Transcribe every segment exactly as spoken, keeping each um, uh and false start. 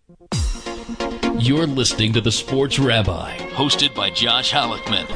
You're listening to The Sports Rabbi, hosted by Josh Halleckman.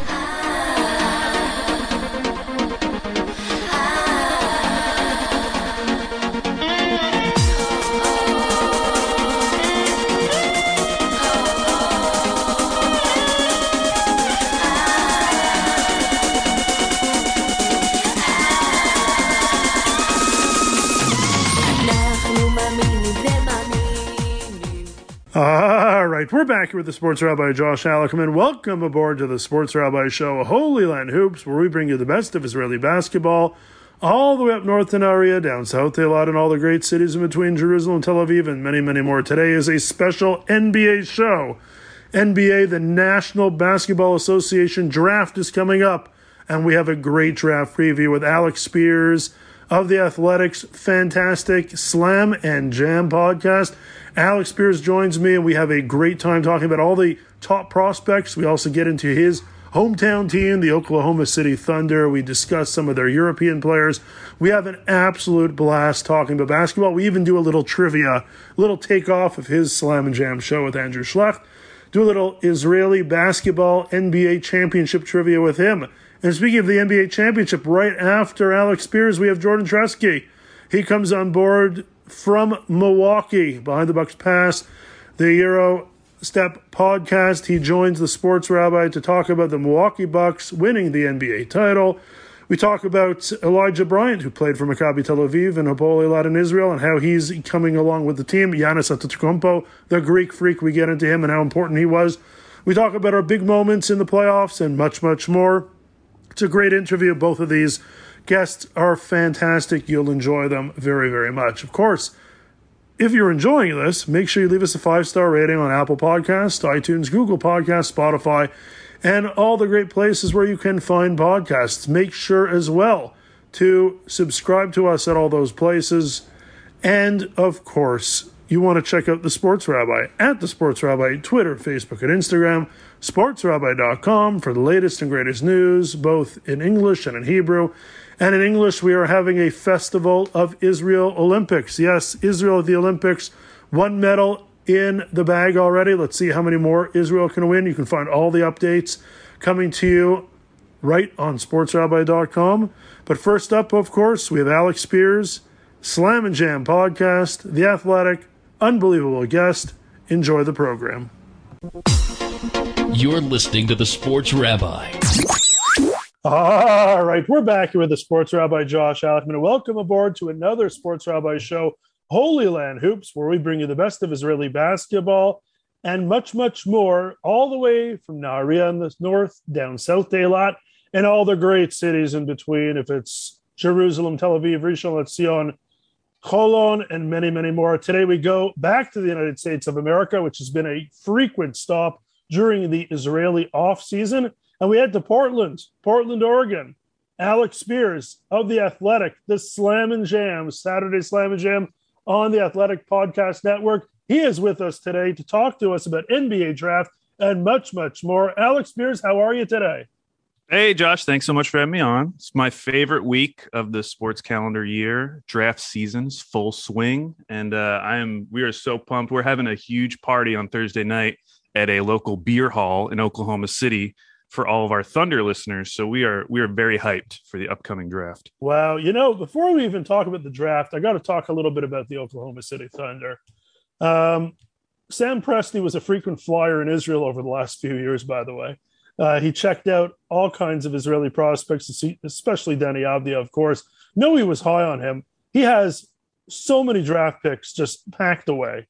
All right, we're back here with the Sports Rabbi, Josh Halleckman. Welcome aboard to the Sports Rabbi Show, Holy Land Hoops, where we bring you the best of Israeli basketball, all the way up north in Aria, down south Eilat, and all the great cities in between Jerusalem and Tel Aviv, and many, many more. Today is a special N B A show. N B A, the National Basketball Association draft is coming up, and we have a great draft preview with Alex Spears of The Athletic's fantastic Slam and Jam podcast. Alex Spears joins me, and we have a great time talking about all the top prospects. We also get into his hometown team, the Oklahoma City Thunder. We discuss some of their European players. We have an absolute blast talking about basketball. We even do a little trivia, a little takeoff of his Slam and Jam show with Andrew Schlecht. Do a little Israeli basketball N B A championship trivia with him. And speaking of the N B A championship, right after Alex Spears, we have Jordan Tresky. He comes on board from Milwaukee, Behind the Bucks Pass, the Euro Step podcast. He joins the Sports Rabbi to talk about the Milwaukee Bucks winning the N B A title. We talk about Elijah Bryant, who played for Maccabi Tel Aviv and Hapoel Eilat in Israel, and how he's coming along with the team. Giannis Antetokounmpo, the Greek freak, we get into him and how important he was. We talk about our big moments in the playoffs and much, much more. It's a great interview. Both of these guests are fantastic. You'll enjoy them very, very much. Of course, if you're enjoying this, make sure you leave us a five-star rating on Apple Podcasts, iTunes, Google Podcasts, Spotify, and all the great places where you can find podcasts. Make sure as well to subscribe to us at all those places. And, of course, you want to check out The Sports Rabbi at The Sports Rabbi, Twitter, Facebook, and Instagram, sports rabbi dot com for the latest and greatest news, both in English and in Hebrew. And in English, we are having a Festival of Israel Olympics. Yes, Israel at the Olympics, one medal in the bag already. Let's see how many more Israel can win. You can find all the updates coming to you right on sports rabbi dot com. But first up, of course, we have Alex Spears, Slam and Jam podcast, The Athletic, unbelievable guest. Enjoy the program. You're listening to The Sports Rabbi. All right, we're back here with the Sports Rabbi, Josh Halleckman. Welcome aboard to another Sports Rabbi show, Holy Land Hoops, where we bring you the best of Israeli basketball and much, much more, all the way from Nahariya in the north, down south Eilat, and all the great cities in between, if it's Jerusalem, Tel Aviv, Rishon LeZion, Holon, and many, many more. Today we go back to the United States of America, which has been a frequent stop during the Israeli off-season. And we head to Portland, Portland, Oregon. Alex Spears of The Athletic, the Slam and Jam, Saturday Slam and Jam on The Athletic Podcast Network. He is with us today to talk to us about N B A draft and much, much more. Alex Spears, how are you today? Hey, Josh, thanks so much for having me on. It's my favorite week of the sports calendar year. Draft season's full swing, and uh, I am. We are so pumped. We're having a huge party on Thursday night at a local beer hall in Oklahoma City for all of our Thunder listeners. So we are we are very hyped for the upcoming draft. Wow. You know, before we even talk about the draft, I got to talk a little bit about the Oklahoma City Thunder. Um, Sam Presti was a frequent flyer in Israel over the last few years, by the way. Uh, he checked out all kinds of Israeli prospects, especially Deni Avdija, of course. Know he was high on him. He has so many draft picks just packed away.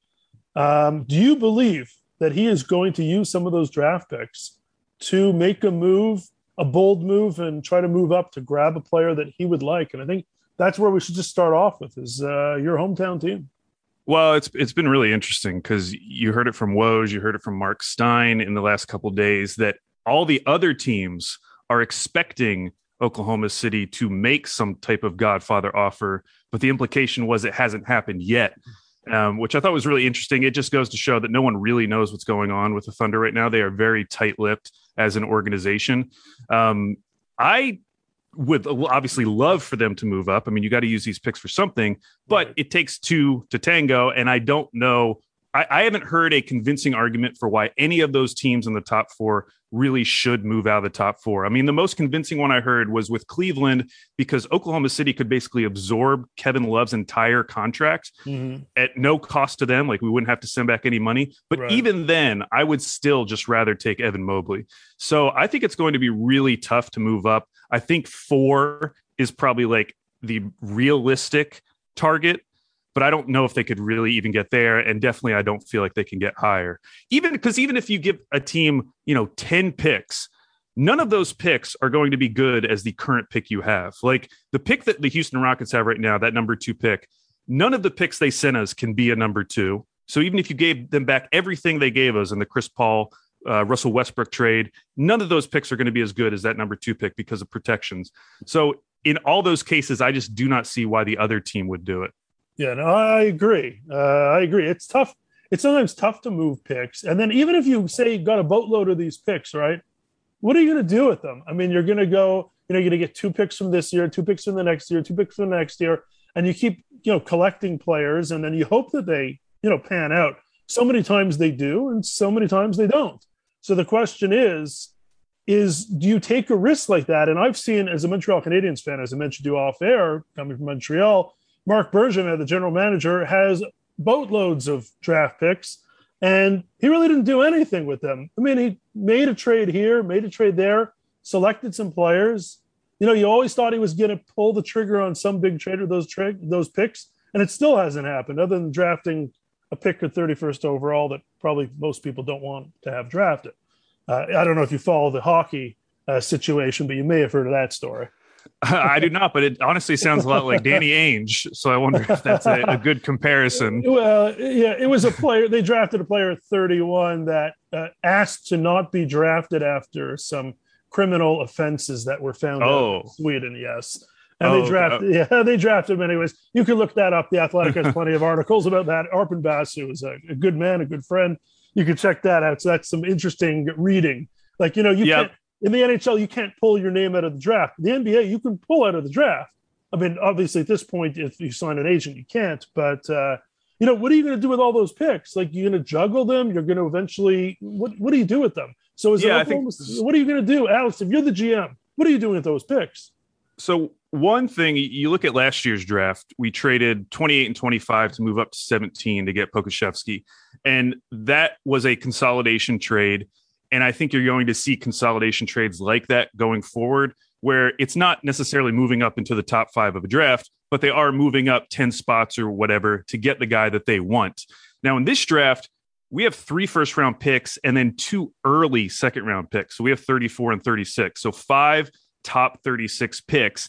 Um, do you believe that he is going to use some of those draft picks to make a move, a bold move, and try to move up to grab a player that he would like? And I think that's where we should just start off with is uh, your hometown team. Well, it's it's been really interesting because you heard it from Woj, you heard it from Mark Stein in the last couple of days that all the other teams are expecting Oklahoma City to make some type of Godfather offer, but the implication was it hasn't happened yet. Um, which I thought was really interesting. It just goes to show that no one really knows what's going on with the Thunder right now. They are very tight-lipped as an organization. Um, I would obviously love for them to move up. I mean, you got to use these picks for something, but it takes two to tango, and I don't know I, I haven't heard a convincing argument for why any of those teams in the top four really should move out of the top four. I mean, the most convincing one I heard was with Cleveland, because Oklahoma City could basically absorb Kevin Love's entire contract mm-hmm. at no cost to them. Like, we wouldn't have to send back any money. But right. even then, I would still just rather take Evan Mobley. So I think it's going to be really tough to move up. I think four is probably like the realistic target, but I don't know if they could really even get there. And definitely, I don't feel like they can get higher. Even because even if you give a team, you know, ten picks, none of those picks are going to be good as the current pick you have. Like the pick that the Houston Rockets have right now, that number two pick, none of the picks they sent us can be a number two. So even if you gave them back everything they gave us in the Chris Paul, uh, Russell Westbrook trade, none of those picks are going to be as good as that number two pick because of protections. So in all those cases, I just do not see why the other team would do it. Yeah, no, I agree. Uh, I agree. It's tough. It's sometimes tough to move picks. And then even if you say you got a boatload of these picks, right? What are you going to do with them? I mean, you're going to go, you know, you're going to get two picks from this year, two picks from the next year, two picks from the next year. And you keep, you know, collecting players. And then you hope that they, you know, pan out. So many times they do, and so many times they don't. So the question is, is do you take a risk like that? And I've seen, as a Montreal Canadiens fan, as I mentioned to you off air, coming from Montreal, Mark Bergevin, the general manager, has boatloads of draft picks, and he really didn't do anything with them. I mean, he made a trade here, made a trade there, selected some players. You know, you always thought he was going to pull the trigger on some big trade with those tra- those picks, and it still hasn't happened, other than drafting a pick at thirty-first overall that probably most people don't want to have drafted. Uh, I don't know if you follow the hockey uh, situation, but you may have heard of that story. I do not, but it honestly sounds a lot like Danny Ainge. So I wonder if that's a, a good comparison. Well, yeah, it was a player. They drafted a player at thirty-one that uh, asked to not be drafted after some criminal offenses that were found oh. out in Sweden. Yes. And oh, they drafted, uh, yeah, they drafted him anyways. You can look that up. The Athletic has plenty of articles about that. Arpen Basu is a, a good man, a good friend. You can check that out. So that's some interesting reading. Like, you know, you yep. can't, in the N H L, you can't pull your name out of the draft. The N B A, you can pull out of the draft. I mean, obviously, at this point, if you sign an agent, you can't. But, uh, you know, what are you going to do with all those picks? Like, you're going to juggle them? You're going to eventually – what What do you do with them? So is yeah, it Oklahoma, what are you going to do? Alex, if you're the G M, what are you doing with those picks? So one thing, you look at last year's draft, we traded twenty-eight and twenty-five to move up to seventeen to get Pokusevski. And that was a consolidation trade. And I think you're going to see consolidation trades like that going forward, where it's not necessarily moving up into the top five of a draft, but they are moving up ten spots or whatever to get the guy that they want. Now, in this draft, we have three first round picks and then two early second round picks. So we have thirty-four and thirty-six. So five top thirty-six picks.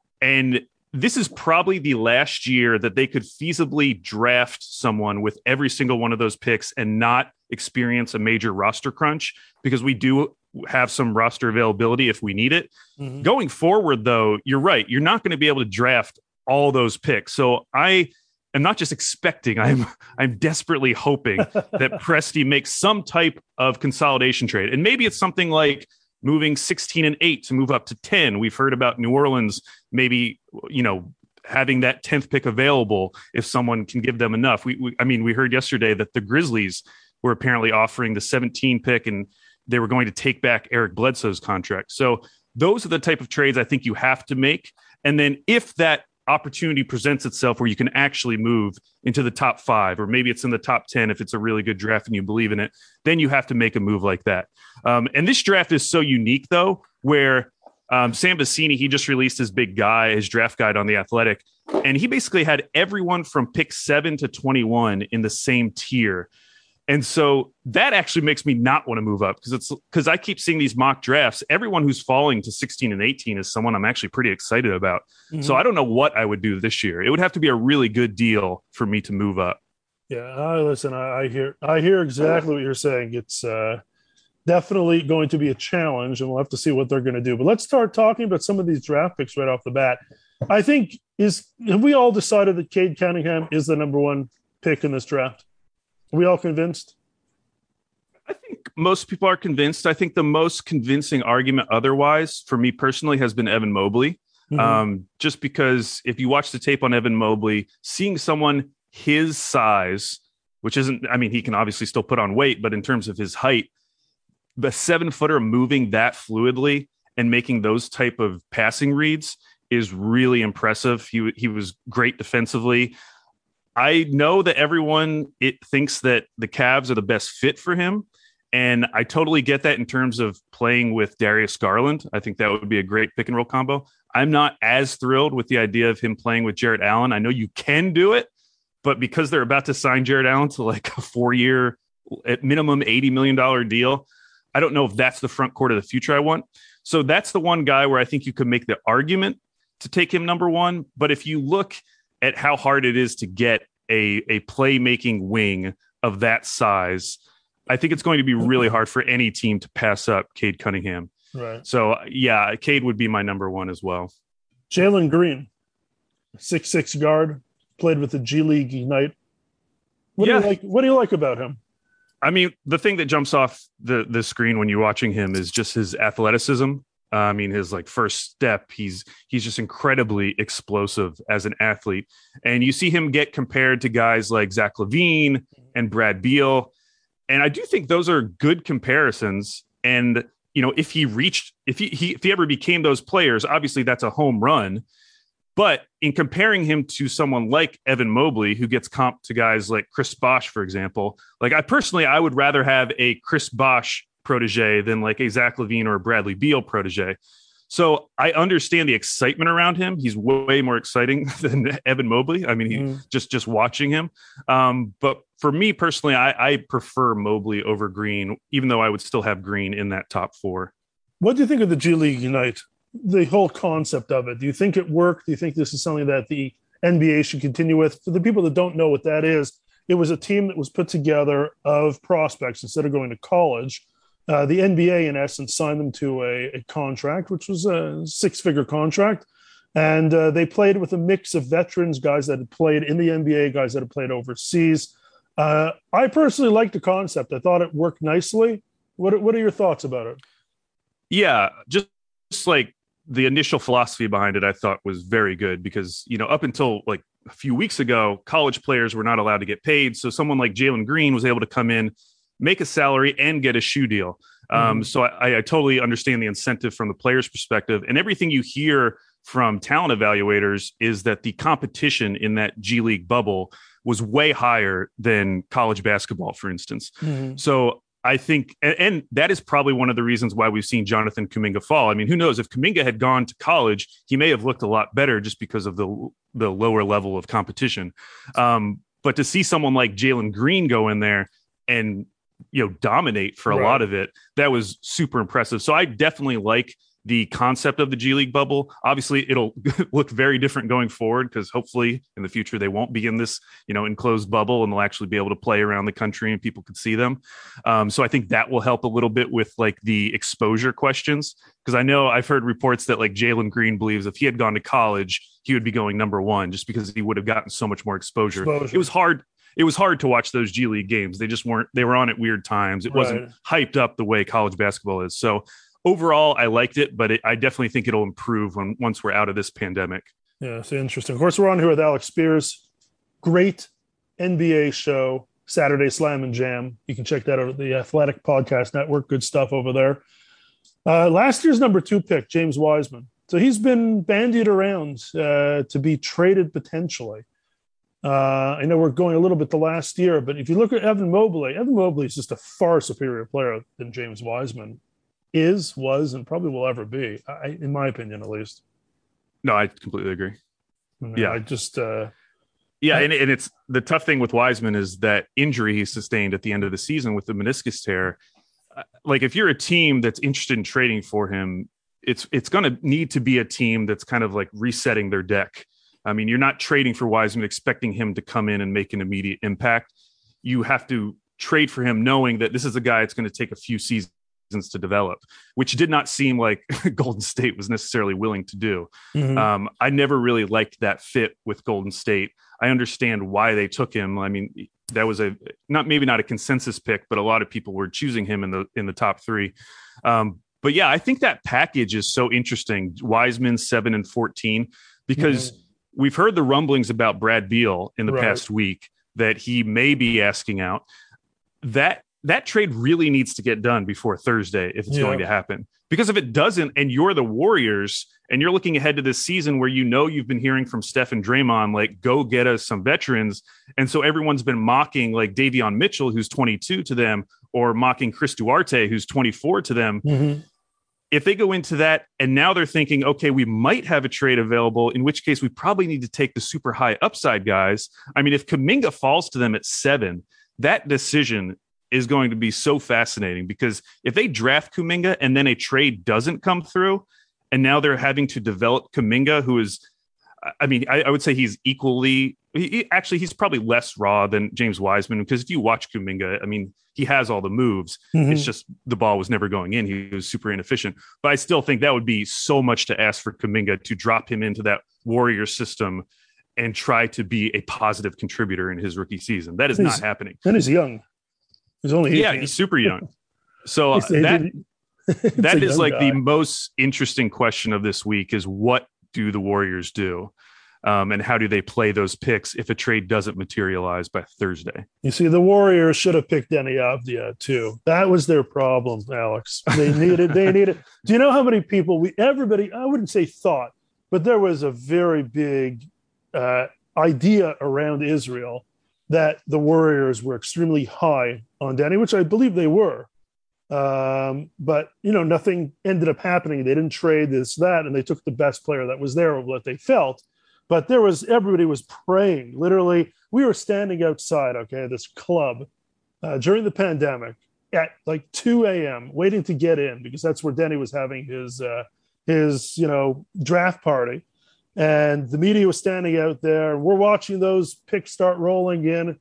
And this is probably the last year that they could feasibly draft someone with every single one of those picks and not experience a major roster crunch, because we do have some roster availability if we need it. Mm-hmm. Going forward, though, you're right. You're not going to be able to draft all those picks. So I am not just expecting, I'm I'm desperately hoping that Presti makes some type of consolidation trade. And maybe it's something like moving sixteen and eight to move up to ten. We've heard about New Orleans maybe, you know, having that tenth pick available if someone can give them enough. We, we I mean, we heard yesterday that the Grizzlies were apparently offering the seventeen pick and they were going to take back Eric Bledsoe's contract. So those are the type of trades I think you have to make. And then if that opportunity presents itself where you can actually move into the top five, or maybe it's in the top ten if it's a really good draft and you believe in it, then you have to make a move like that. Um, and this draft is so unique, though, where um, Sam Vecini, he just released his big guy, his draft guide on The Athletic, and he basically had everyone from pick seven to twenty-one in the same tier. And so that actually makes me not want to move up, because it's because I keep seeing these mock drafts. Everyone who's falling to sixteen and eighteen is someone I'm actually pretty excited about. Mm-hmm. So I don't know what I would do this year. It would have to be a really good deal for me to move up. Yeah, I listen, I, I hear I hear exactly what you're saying. It's uh, definitely going to be a challenge, and we'll have to see what they're going to do. But let's start talking about some of these draft picks right off the bat. I think is have we all decided that Cade Cunningham is the number one pick in this draft? Are we all convinced? I think most people are convinced. I think the most convincing argument otherwise, for me personally, has been Evan Mobley. Mm-hmm. Um, just because if you watch the tape on Evan Mobley, seeing someone his size which isn't, I mean, he can obviously still put on weight, but in terms of his height, the seven footer moving that fluidly and making those type of passing reads is really impressive. He he was great defensively. I know that everyone it thinks that the Cavs are the best fit for him. And I totally get that in terms of playing with Darius Garland. I think that would be a great pick and roll combo. I'm not as thrilled with the idea of him playing with Jarrett Allen. I know you can do it, but because they're about to sign Jarrett Allen to like a four year at minimum eighty million dollars deal, I don't know if that's the front court of the future I want. So that's the one guy where I think you could make the argument to take him number one. But if you look at how hard it is to get a, a playmaking wing of that size, I think it's going to be really hard for any team to pass up Cade Cunningham. Right. So, yeah, Cade would be my number one as well. Jalen Green, six six guard, played with the G League Ignite. What yeah. do you like? What do you like about him? I mean, the thing that jumps off the, the screen when you're watching him is just his athleticism. Uh, I mean, his like first step, he's he's just incredibly explosive as an athlete. And you see him get compared to guys like Zach LaVine and Brad Beal. And I do think those are good comparisons. And, you know, if he reached, if he, he if he ever became those players, obviously that's a home run. But in comparing him to someone like Evan Mobley, who gets comped to guys like Chris Bosh, for example, like I personally, I would rather have a Chris Bosh protege than like a Zach LaVine or a Bradley Beal protege. So I understand the excitement around him. He's way more exciting than Evan Mobley. I mean, he mm. just just watching him. Um, but for me personally, I, I prefer Mobley over Green, even though I would still have Green in that top four. What do you think of the G League Unite? The whole concept of it. Do you think it worked? Do you think this is something that the N B A should continue with? For the people that don't know what that is, it was a team that was put together of prospects instead of going to college. Uh, the N B A, in essence, signed them to a, a contract, which was a six-figure contract. And uh, they played with a mix of veterans, guys that had played in the N B A, guys that had played overseas. Uh, I personally liked the concept. I thought it worked nicely. What, what are your thoughts about it? Yeah, just, just like the initial philosophy behind it, I thought was very good because, you know, up until like a few weeks ago, college players were not allowed to get paid. So someone like Jalen Green was able to come in, make a salary and get a shoe deal. Um, mm. So I, I totally understand the incentive from the player's perspective, and everything you hear from talent evaluators is that the competition in that G League bubble was way higher than college basketball, for instance. Mm-hmm. So I think, and, and that is probably one of the reasons why we've seen Jonathan Kuminga fall. I mean, who knows if Kuminga had gone to college, he may have looked a lot better just because of the, the lower level of competition. Um, but to see someone like Jalen Green go in there and, you know, dominate for a right. lot of it, that was super impressive. So I definitely like the concept of the G League bubble. Obviously it'll look very different going forward because hopefully in the future they won't be in this, you know, enclosed bubble and they'll actually be able to play around the country and people could see them. Um, so I think that will help a little bit with like the exposure questions. Because I know I've heard reports that like Jalen Green believes if he had gone to college, he would be going number one just because he would have gotten so much more exposure. exposure. It was hard. It was hard to watch those G League games. They just weren't, they were on at weird times. It wasn't right. hyped up the way college basketball is. So overall, I liked it, but it, I definitely think it'll improve when once we're out of this pandemic. Yeah, so interesting. Of course, we're on here with Alex Spears. Great N B A show, Saturday Slam and Jam. You can check that out at the Athletic Podcast Network. Good stuff over there. Uh, last year's number two pick, James Wiseman. So he's been bandied around uh, to be traded potentially. Uh, I know we're going a little bit the last year, but if you look at Evan Mobley, Evan Mobley is just a far superior player than James Wiseman is, was, and probably will ever be, I, in my opinion, at least. No, I completely agree. I mean, yeah. I just, uh, yeah. I, and, and it's the tough thing with Wiseman is that injury he sustained at the end of the season with the meniscus tear. Like if you're a team that's interested in trading for him, it's, it's going to need to be a team that's kind of like resetting their deck. I mean, you're not trading for Wiseman expecting him to come in and make an immediate impact. You have to trade for him knowing that this is a guy that's going to take a few seasons to develop, which did not seem like Golden State was necessarily willing to do. Mm-hmm. Um, I never really liked that fit with Golden State. I understand why they took him. I mean, that was a not maybe not a consensus pick, but a lot of people were choosing him in the in the top three. Um, but yeah, I think that package is so interesting. Wiseman seven and fourteen, because mm-hmm. we've heard the rumblings about Brad Beal in the right. past week. that he may be asking out. That that trade really needs to get done before Thursday if it's yeah. going to happen. Because if it doesn't, and you're the Warriors, and you're looking ahead to this season where you know you've been hearing from Steph and Draymond, like, go get us some veterans. And so everyone's been mocking, like, Davion Mitchell, who's twenty-two to them, or mocking Chris Duarte, who's twenty-four to them. Mm-hmm. If they go into that and now they're thinking, okay, we might have a trade available, in which case we probably need to take the super high upside guys. I mean, if Kuminga falls to them at seven, that decision is going to be so fascinating, because if they draft Kuminga and then a trade doesn't come through, and now they're having to develop Kuminga, who is, I mean, I, I would say he's equally, he, he, actually, he's probably less raw than James Wiseman, because if you watch Kuminga, I mean, he has all the moves. Mm-hmm. It's just the ball was never going in. He was super inefficient. But I still think that would be so much to ask for Kuminga to drop him into that Warrior system and try to be a positive contributor in his rookie season. That is he's, not happening. And he's young. He's only eighteen. Yeah, he's super young. So uh, that that is like guy. The most interesting question of this week is, what do the Warriors do? Um, and how do they play those picks if a trade doesn't materialize by Thursday? You see, the Warriors should have picked Deni Avdija too. That was their problem, Alex. They needed, they needed. Do you know how many people we, everybody, I wouldn't say thought, but there was a very big uh, idea around Israel that the Warriors were extremely high on Deni, which I believe they were. Um, but, you know, nothing ended up happening. They didn't trade this, that, and they took the best player that was there of what they felt. But there was, everybody was praying. Literally, we were standing outside, okay, this club uh, during the pandemic at like two a.m. waiting to get in, because that's where Deni was having his, uh, his, you know, draft party. And the media was standing out there. We're watching those picks start rolling in.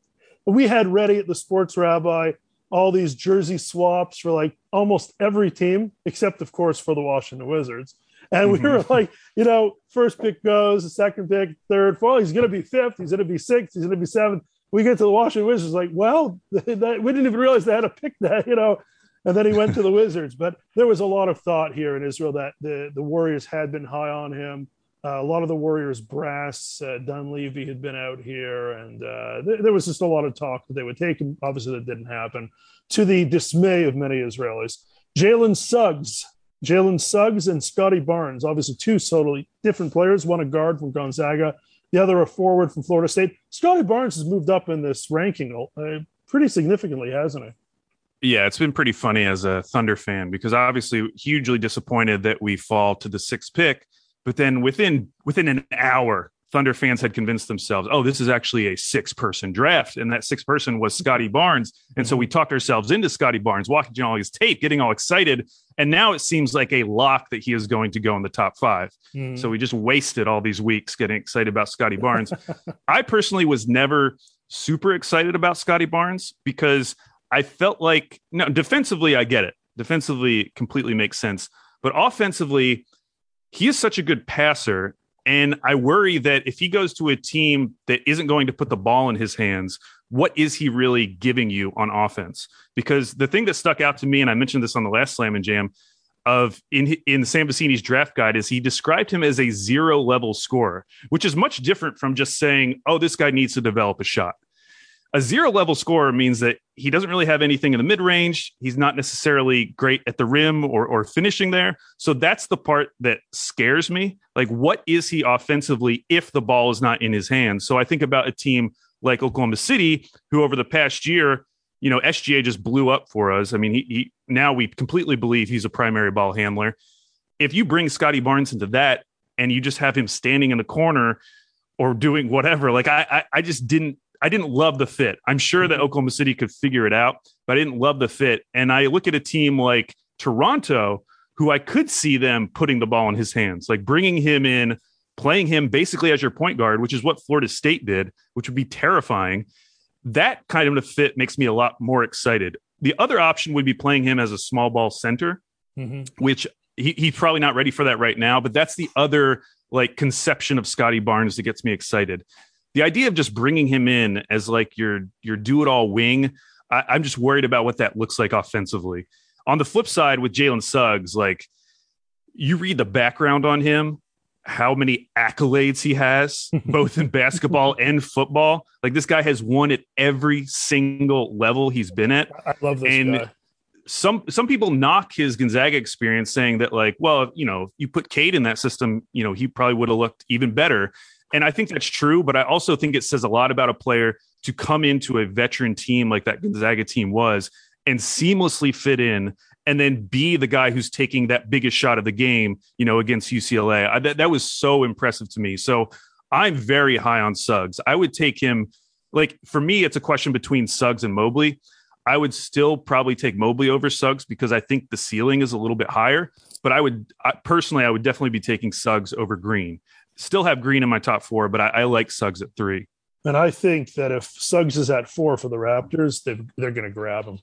We had ready at the Sports Rabbi all these jersey swaps for like almost every team, except, of course, for the Washington Wizards. And we were like, you know, first pick goes, the second pick, third, fourth. He's going to be fifth. He's going to be sixth. He's going to be seventh. We get to the Washington Wizards, like, well, that, we didn't even realize they had to pick that, you know. And then he went to the Wizards. But there was a lot of thought here in Israel that the, the Warriors had been high on him. Uh, a lot of the Warriors brass, uh, Dunleavy had been out here, and uh, th- there was just a lot of talk that they would take him. Obviously, that didn't happen, to the dismay of many Israelis. Jalen Suggs, Jalen Suggs and Scotty Barnes, obviously two totally different players, one a guard from Gonzaga, the other a forward from Florida State. Scotty Barnes has moved up in this ranking uh, pretty significantly, hasn't he? Yeah, it's been pretty funny as a Thunder fan, because obviously hugely disappointed that we fall to the sixth pick. But then within within an hour, Thunder fans had convinced themselves, oh, this is actually a six-person draft. And that sixth person was Scotty Barnes. And so we talked ourselves into Scotty Barnes, watching all his tape, getting all excited. And now it seems like a lock that he is going to go in the top five. Mm. So we just wasted all these weeks getting excited about Scotty Barnes. I personally was never super excited about Scotty Barnes, because I felt like, no, defensively, I get it. Defensively, completely makes sense. But offensively, he is such a good passer, and I worry that if he goes to a team that isn't going to put the ball in his hands, what is he really giving you on offense? Because the thing that stuck out to me, and I mentioned this on the last Slam and Jam, of in in Sam Vecenie's draft guide, is he described him as a zero-level scorer, which is much different from just saying, oh, this guy needs to develop a shot. A zero-level scorer means that he doesn't really have anything in the mid-range. He's not necessarily great at the rim or, or finishing there. So that's the part that scares me. Like, what is he offensively if the ball is not in his hands? So I think about a team like Oklahoma City, who over the past year, you know, S G A just blew up for us. I mean, he, he now we completely believe he's a primary ball handler. If you bring Scotty Barnes into that and you just have him standing in the corner or doing whatever, like I, I, I just didn't, I didn't love the fit. I'm sure that Oklahoma City could figure it out, but I didn't love the fit. And I look at a team like Toronto, who I could see them putting the ball in his hands, like bringing him in, playing him basically as your point guard, which is what Florida State did, which would be terrifying. That kind of a fit makes me a lot more excited. The other option would be playing him as a small ball center, mm-hmm. which he, he's probably not ready for that right now, but that's the other like conception of Scotty Barnes that gets me excited. The idea of just bringing him in as like your your do-it-all wing, I, I'm just worried about what that looks like offensively. On the flip side with Jalen Suggs, like you read the background on him, how many accolades he has, both in basketball and football. Like, this guy has won at every single level he's been at. I love this and guy. Some some people knock his Gonzaga experience, saying that, like, well, you know, you put Cade in that system, you know, he probably would have looked even better. And I think that's true, but I also think it says a lot about a player to come into a veteran team like that Gonzaga team was and seamlessly fit in, and then be the guy who's taking that biggest shot of the game, you know, against U C L A. I, that, that was so impressive to me. So I'm very high on Suggs. I would take him, like, for me, it's a question between Suggs and Mobley. I would still probably take Mobley over Suggs because I think the ceiling is a little bit higher. But I would I, personally, I would definitely be taking Suggs over Green. Still have Green in my top four, but I, I like Suggs at three. And I think that if Suggs is at four for the Raptors, they're, they're going to grab him.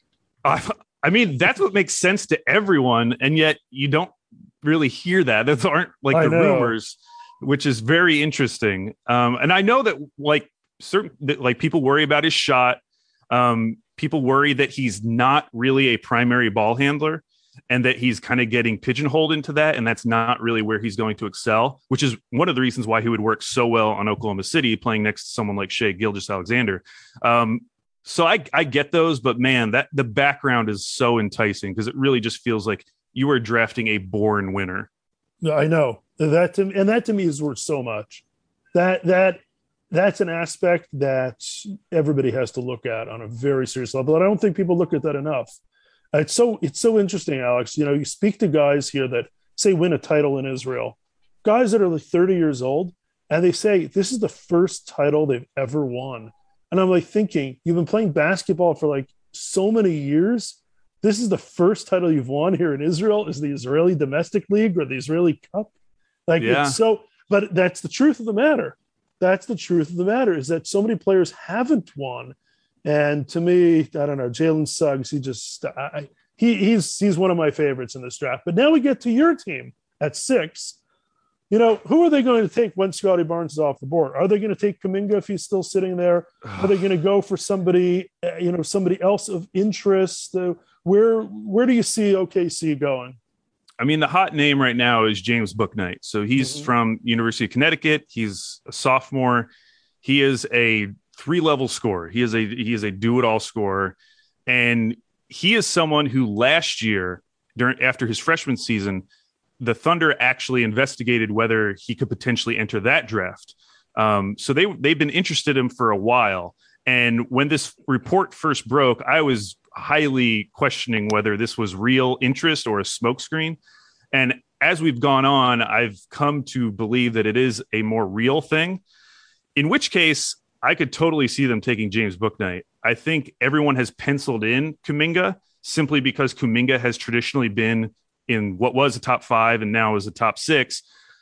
I, I mean, that's what makes sense to everyone, and yet you don't really hear that. Those aren't like I the know. rumors, which is very interesting. Um, and I know that like certain that, like people worry about his shot. Um, people worry that he's not really a primary ball handler, and that he's kind of getting pigeonholed into that, and that's not really where he's going to excel, which is one of the reasons why he would work so well on Oklahoma City, playing next to someone like Shai Gilgeous-Alexander. Um, so I, I get those, but man, that the background is so enticing because it really just feels like you are drafting a born winner. I know that, to, and that to me is worth so much. That that that's an aspect that everybody has to look at on a very serious level, and I don't think people look at that enough. It's so it's so interesting, Alex. You know, you speak to guys here that say win a title in Israel, guys that are like thirty years old, and they say this is the first title they've ever won. And I'm like thinking, you've been playing basketball for like so many years. This is the first title you've won here in Israel. Is the Israeli Domestic League or the Israeli Cup? Like, yeah. It's so, but that's the truth of the matter. That's the truth of the matter is that so many players haven't won. And to me, I don't know, Jalen Suggs, he just, I, he he's he's one of my favorites in this draft. But now we get to your team at six. You know, who are they going to take when Scotty Barnes is off the board? Are they going to take Kuminga if he's still sitting there? Are they going to go for somebody, uh, you know, somebody else of interest? Uh, where where do you see O K C going? I mean, the hot name right now is James Bouknight. So he's mm-hmm. from University of Connecticut. He's a sophomore. He is a three-level scorer. He is a he is a do-it-all scorer, and he is someone who last year, during after his freshman season, the Thunder actually investigated whether he could potentially enter that draft. Um, so they they've been interested in him for a while. And when this report first broke, I was highly questioning whether this was real interest or a smokescreen. And as we've gone on, I've come to believe that it is a more real thing, in which case I could totally see them taking James Bouknight. I think everyone has penciled in Kuminga simply because Kuminga has traditionally been in what was a top five and now is a top six.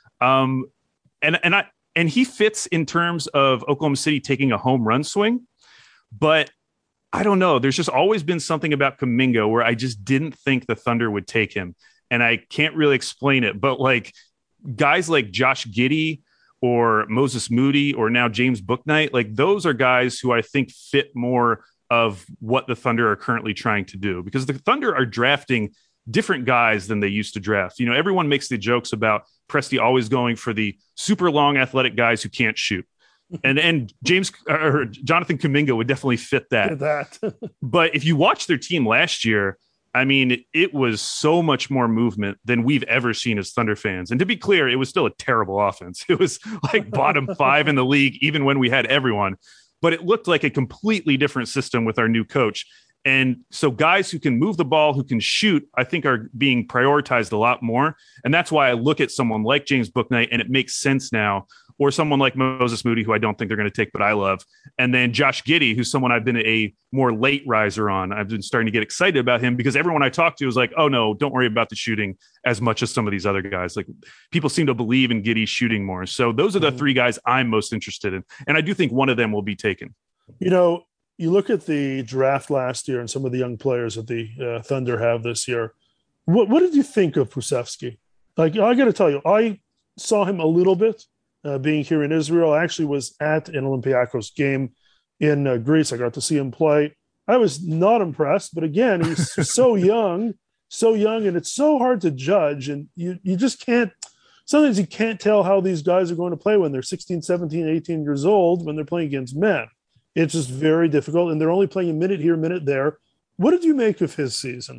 Um, and, and I, and he fits in terms of Oklahoma City taking a home run swing, but I don't know. There's just always been something about Kuminga where I just didn't think the Thunder would take him. And I can't really explain it, but like guys like Josh Giddey or Moses Moody or now James Bouknight, like those are guys who I think fit more of what the Thunder are currently trying to do, because the Thunder are drafting different guys than they used to draft. You know, everyone makes the jokes about Presti always going for the super long athletic guys who can't shoot. And and James or Jonathan Kuminga would definitely fit that. that. But if you watch their team last year, I mean, it was so much more movement than we've ever seen as Thunder fans. And to be clear, it was still a terrible offense. It was like bottom five in the league, even when we had everyone. But it looked like a completely different system with our new coach. And so guys who can move the ball, who can shoot, I think are being prioritized a lot more. And that's why I look at someone like James Bouknight and it makes sense now, or someone like Moses Moody, who I don't think they're going to take, but I love. And then Josh Giddey, who's someone I've been a more late riser on. I've been starting to get excited about him because everyone I talk to is like, oh no, don't worry about the shooting as much as some of these other guys. Like people seem to believe in Giddey shooting more. So those are the three guys I'm most interested in. And I do think one of them will be taken. You know, you look at the draft last year and some of the young players that the uh, Thunder have this year. What, what did you think of Pokusevski? Like, I got to tell you, I saw him a little bit uh, being here in Israel. I actually was at an Olympiacos game in uh, Greece. I got to see him play. I was not impressed, but again, he's so young, so young, and it's so hard to judge. And you, you just can't, sometimes you can't tell how these guys are going to play when they're sixteen, seventeen, eighteen years old when they're playing against men. It's just very difficult, and they're only playing a minute here, a minute there. What did you make of his season?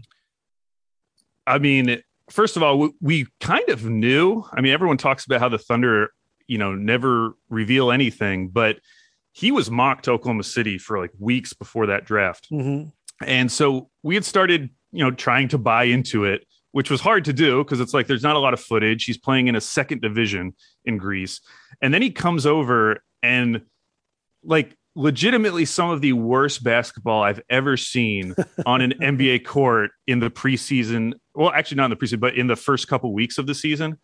I mean, first of all, we, we kind of knew. I mean, everyone talks about how the Thunder, you know, never reveal anything, but he was mocked to Oklahoma City for like weeks before that draft. Mm-hmm. And so we had started, you know, trying to buy into it, which was hard to do because it's like there's not a lot of footage. He's playing in a second division in Greece. And then he comes over and like legitimately some of the worst basketball I've ever seen on an N B A court in the preseason. Well, actually not in the preseason, but in the first couple weeks of the season.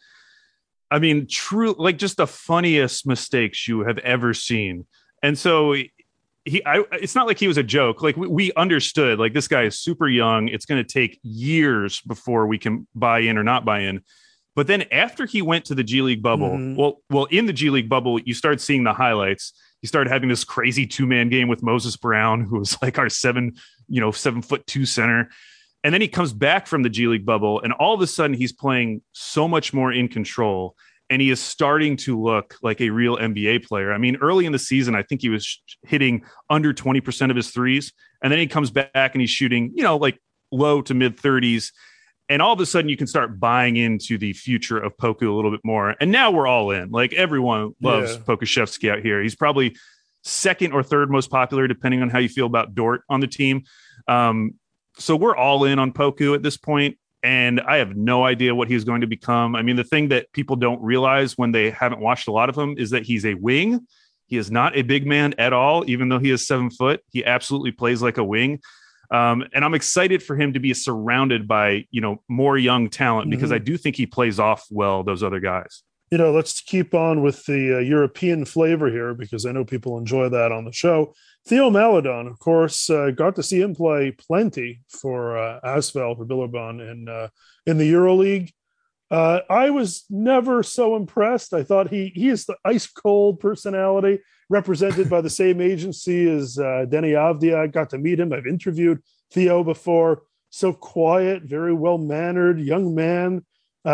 I mean, true, like just the funniest mistakes you have ever seen. And so he, I, it's not like he was a joke. Like we, we understood, like this guy is super young. It's going to take years before we can buy in or not buy in. But then after he went to the G League bubble, mm-hmm. well, well, in the G League bubble, you start seeing the highlights. He started having this crazy two man game with Moses Brown, who was like our seven, you know, seven foot two center. And then he comes back from the G League bubble, and all of a sudden he's playing so much more in control. And he is starting to look like a real N B A player. I mean, early in the season, I think he was hitting under twenty percent of his threes. And then he comes back and he's shooting, you know, like low to mid thirties. And all of a sudden you can start buying into the future of Poku a little bit more. And now we're all in. Like everyone loves yeah. Pokusevski out here. He's probably second or third most popular, depending on how you feel about Dort on the team. Um, so we're all in on Poku at this point. And I have no idea what he's going to become. I mean, the thing that people don't realize when they haven't watched a lot of him is that he's a wing. He is not a big man at all, even though he is seven foot. He absolutely plays like a wing. Um, and I'm excited for him to be surrounded by, you know, more young talent, because mm-hmm. I do think he plays off well those other guys. You know, let's keep on with the uh, European flavor here, because I know people enjoy that on the show. Theo Maledon, of course, uh, got to see him play plenty for uh, Asvel, for Billabong in, uh, in the EuroLeague. Uh, I was never so impressed. I thought he he is the ice-cold personality, represented by the same agency as uh, Denny Avdia. I got to meet him. I've interviewed Theo before. So quiet, very well-mannered young man.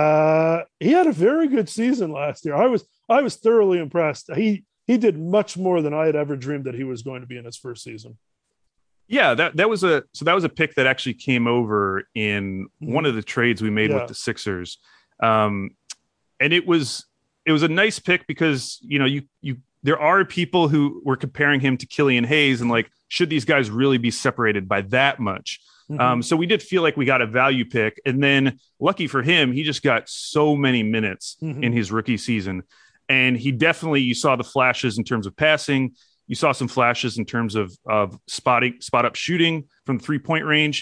Uh, he had a very good season last year. I was I was thoroughly impressed. He he did much more than I had ever dreamed that he was going to be in his first season. Yeah, that that was a so that was a pick that actually came over in mm-hmm. one of the trades we made yeah. with the Sixers. Um, and it was it was a nice pick because, you know, you you there are people who were comparing him to Killian Hayes and like, should these guys really be separated by that much? Mm-hmm. Um, so we did feel like we got a value pick. And then lucky for him, he just got so many minutes mm-hmm. in his rookie season. And he definitely, you saw the flashes in terms of passing. You saw some flashes in terms of, of spotting, spot up shooting from three point range.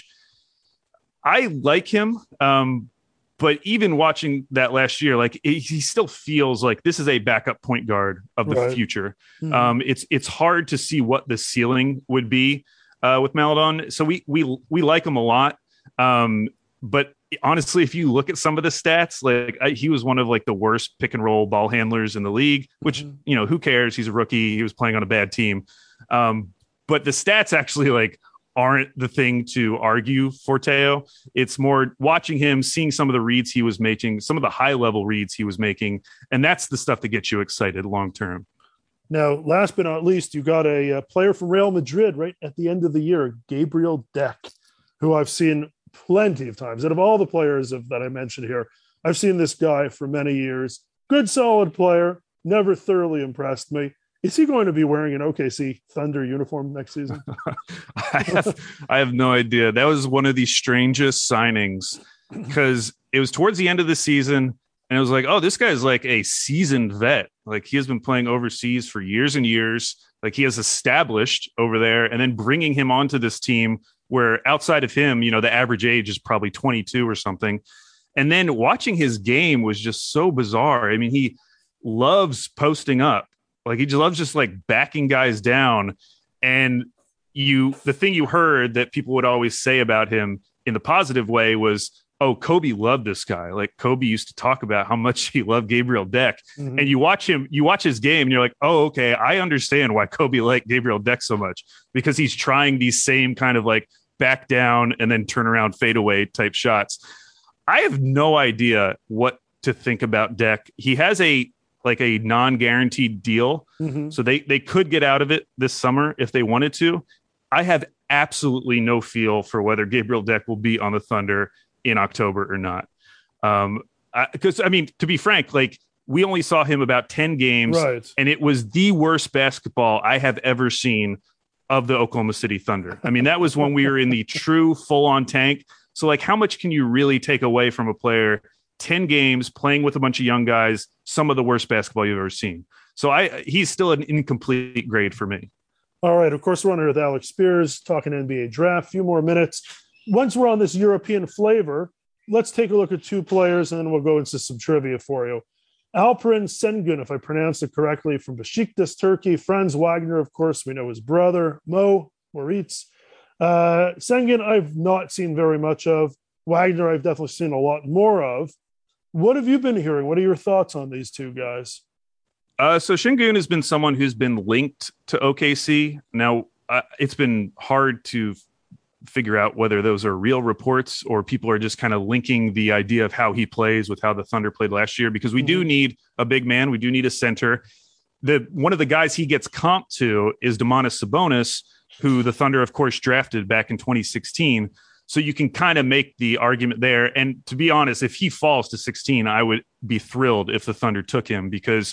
I like him. Um, But even watching that last year, like it, he still feels like this is a backup point guard of the right. future. Mm-hmm. Um, it's it's hard to see what the ceiling would be uh, with Maledon. So we we we like him a lot. Um, but honestly, if you look at some of the stats, like I, he was one of like the worst pick and roll ball handlers in the league. Which mm-hmm. you know, who cares? He's a rookie. He was playing on a bad team. Um, but the stats actually like. aren't the thing to argue for Theo. It's more watching him, seeing some of the reads he was making, some of the high level reads he was making. And that's the stuff that gets you excited long term. Now, last but not least, you got a, a player from Real Madrid right at the end of the year, Gabriel Deck, who I've seen plenty of times. And of all the players of, that I mentioned here, I've seen this guy for many years. Good, solid player, never thoroughly impressed me. Is he going to be wearing an O K C Thunder uniform next season? I, have, I have no idea. That was one of the strangest signings because it was towards the end of the season. And it was like, oh, this guy's like a seasoned vet. Like he has been playing overseas for years and years. Like he has established over there, and then bringing him onto this team where outside of him, you know, the average age is probably twenty-two or something. And then watching his game was just so bizarre. I mean, he loves posting up. Like he just loves just like backing guys down. And you, the thing you heard that people would always say about him in the positive way was, oh, Kobe loved this guy. Like Kobe used to talk about how much he loved Gabriel Deck. Mm-hmm. And you watch him, you watch his game and you're like, oh, okay, I understand why Kobe liked Gabriel Deck so much, because he's trying these same kind of like back down and then turn around fadeaway type shots. I have no idea what to think about Deck. He has a like a non-guaranteed deal, Mm-hmm. so they they could get out of it this summer if they wanted to. I have absolutely no feel for whether Gabriel Deck will be on the Thunder in October or not. Um, because I, I mean, to be frank, like we only saw him about ten games, Right. and it was the worst basketball I have ever seen of the Oklahoma City Thunder. I mean, that was when we were in the true full-on tank. So, like, how much can you really take away from a player? ten games playing with a bunch of young guys, some of the worst basketball you've ever seen. So I he's still an incomplete grade for me. All right. Of course, we're on here with Alex Spears talking N B A draft. A few more minutes. Once we're on this European flavor, let's take a look at two players, and then we'll go into some trivia for you. Alperen Sengun, if I pronounced it correctly, from Besiktas, Turkey. Franz Wagner, of course, we know his brother, Mo Moritz. Uh, Sengun, I've not seen very much of. Wagner, I've definitely seen a lot more of. What have you been hearing? What are your thoughts on these two guys? Uh, so Sengun has been someone who's been linked to O K C. Now, uh, it's been hard to f- figure out whether those are real reports or people are just kind of linking the idea of how he plays with how the Thunder played last year, because we mm-hmm. do need a big man. We do need a center. The one of the guys he gets comped to is Domantas Sabonis, who the Thunder, of course, drafted back in twenty sixteen. So you can kind of make the argument there. And to be honest, if he falls to sixteen, I would be thrilled if the Thunder took him, because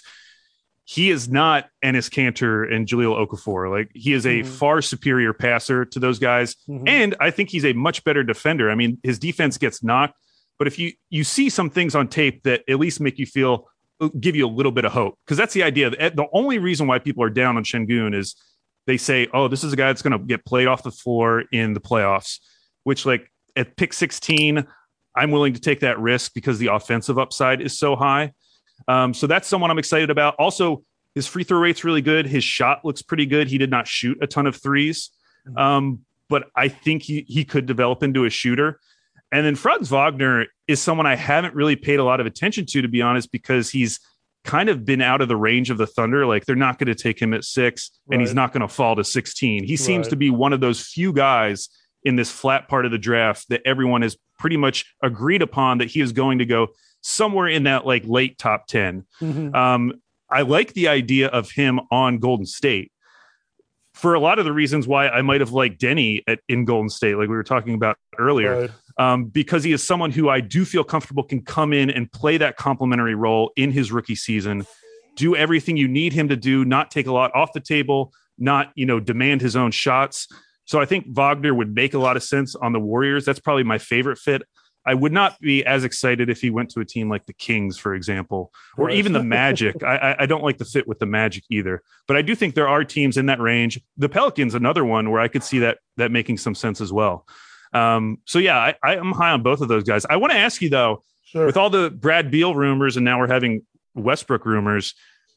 he is not Enes Kanter and Jahlil Okafor. Like, he is a mm-hmm. far superior passer to those guys. Mm-hmm. And I think he's a much better defender. I mean, his defense gets knocked, but if you, you see some things on tape that at least make you feel, give you a little bit of hope. Cause that's the idea. The only reason why people are down on Sengun is they say, oh, this is a guy that's going to get played off the floor in the playoffs, which, like, at pick sixteen, I'm willing to take that risk because the offensive upside is so high. Um, so that's someone I'm excited about. Also, his free throw rate's really good. His shot looks pretty good. He did not shoot a ton of threes, um, but I think he, he could develop into a shooter. And then Franz Wagner is someone I haven't really paid a lot of attention to, to be honest, because he's kind of been out of the range of the Thunder. Like, they're not going to take him at six, and right. he's not going to fall to sixteen. He seems right. to be one of those few guys in this flat part of the draft that everyone has pretty much agreed upon that he is going to go somewhere in that, like, late top ten. Mm-hmm. Um, I like the idea of him on Golden State for a lot of the reasons why I might have liked Denny at, in Golden State, like we were talking about earlier, right. um, because he is someone who I do feel comfortable can come in and play that complementary role in his rookie season, do everything you need him to do, not take a lot off the table, not, you know, demand his own shots. So I think Wagner would make a lot of sense on the Warriors. That's probably my favorite fit. I would not be as excited if he went to a team like the Kings, for example, or right. even the Magic. I, I don't like the fit with the Magic either, but I do think there are teams in that range. The Pelicans, another one where I could see that that making some sense as well. Um, so yeah, I, I am high on both of those guys. I want to ask you though, sure. with all the Brad Beal rumors, and now we're having Westbrook rumors,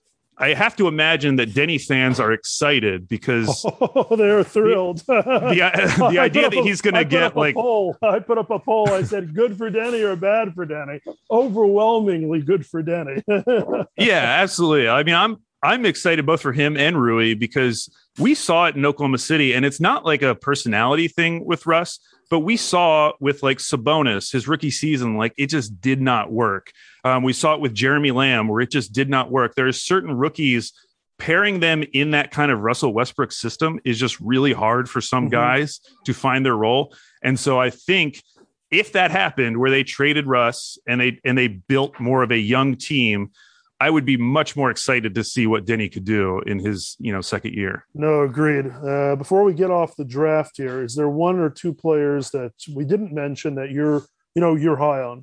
I have to imagine that Denny fans are excited because oh, they're thrilled. The, the, the idea that he's going to get like poll. I put up a poll. I said, good for Denny or bad for Denny? Overwhelmingly good for Denny. Yeah, absolutely. I mean, I'm, I'm excited both for him and Rui because we saw it in Oklahoma City, and it's not like a personality thing with Russ, but we saw with like Sabonis, his rookie season, like it just did not work. Um, we saw it with Jeremy Lamb where it just did not work. There's certain rookies, pairing them in that kind of Russell Westbrook system is just really hard for some mm-hmm. guys to find their role. And so I think if that happened where they traded Russ and they and they built more of a young team, I would be much more excited to see what Denny could do in his, you know, second year. No, agreed. Uh, before we get off the draft here, is there one or two players that we didn't mention that you're, you know, you're high on?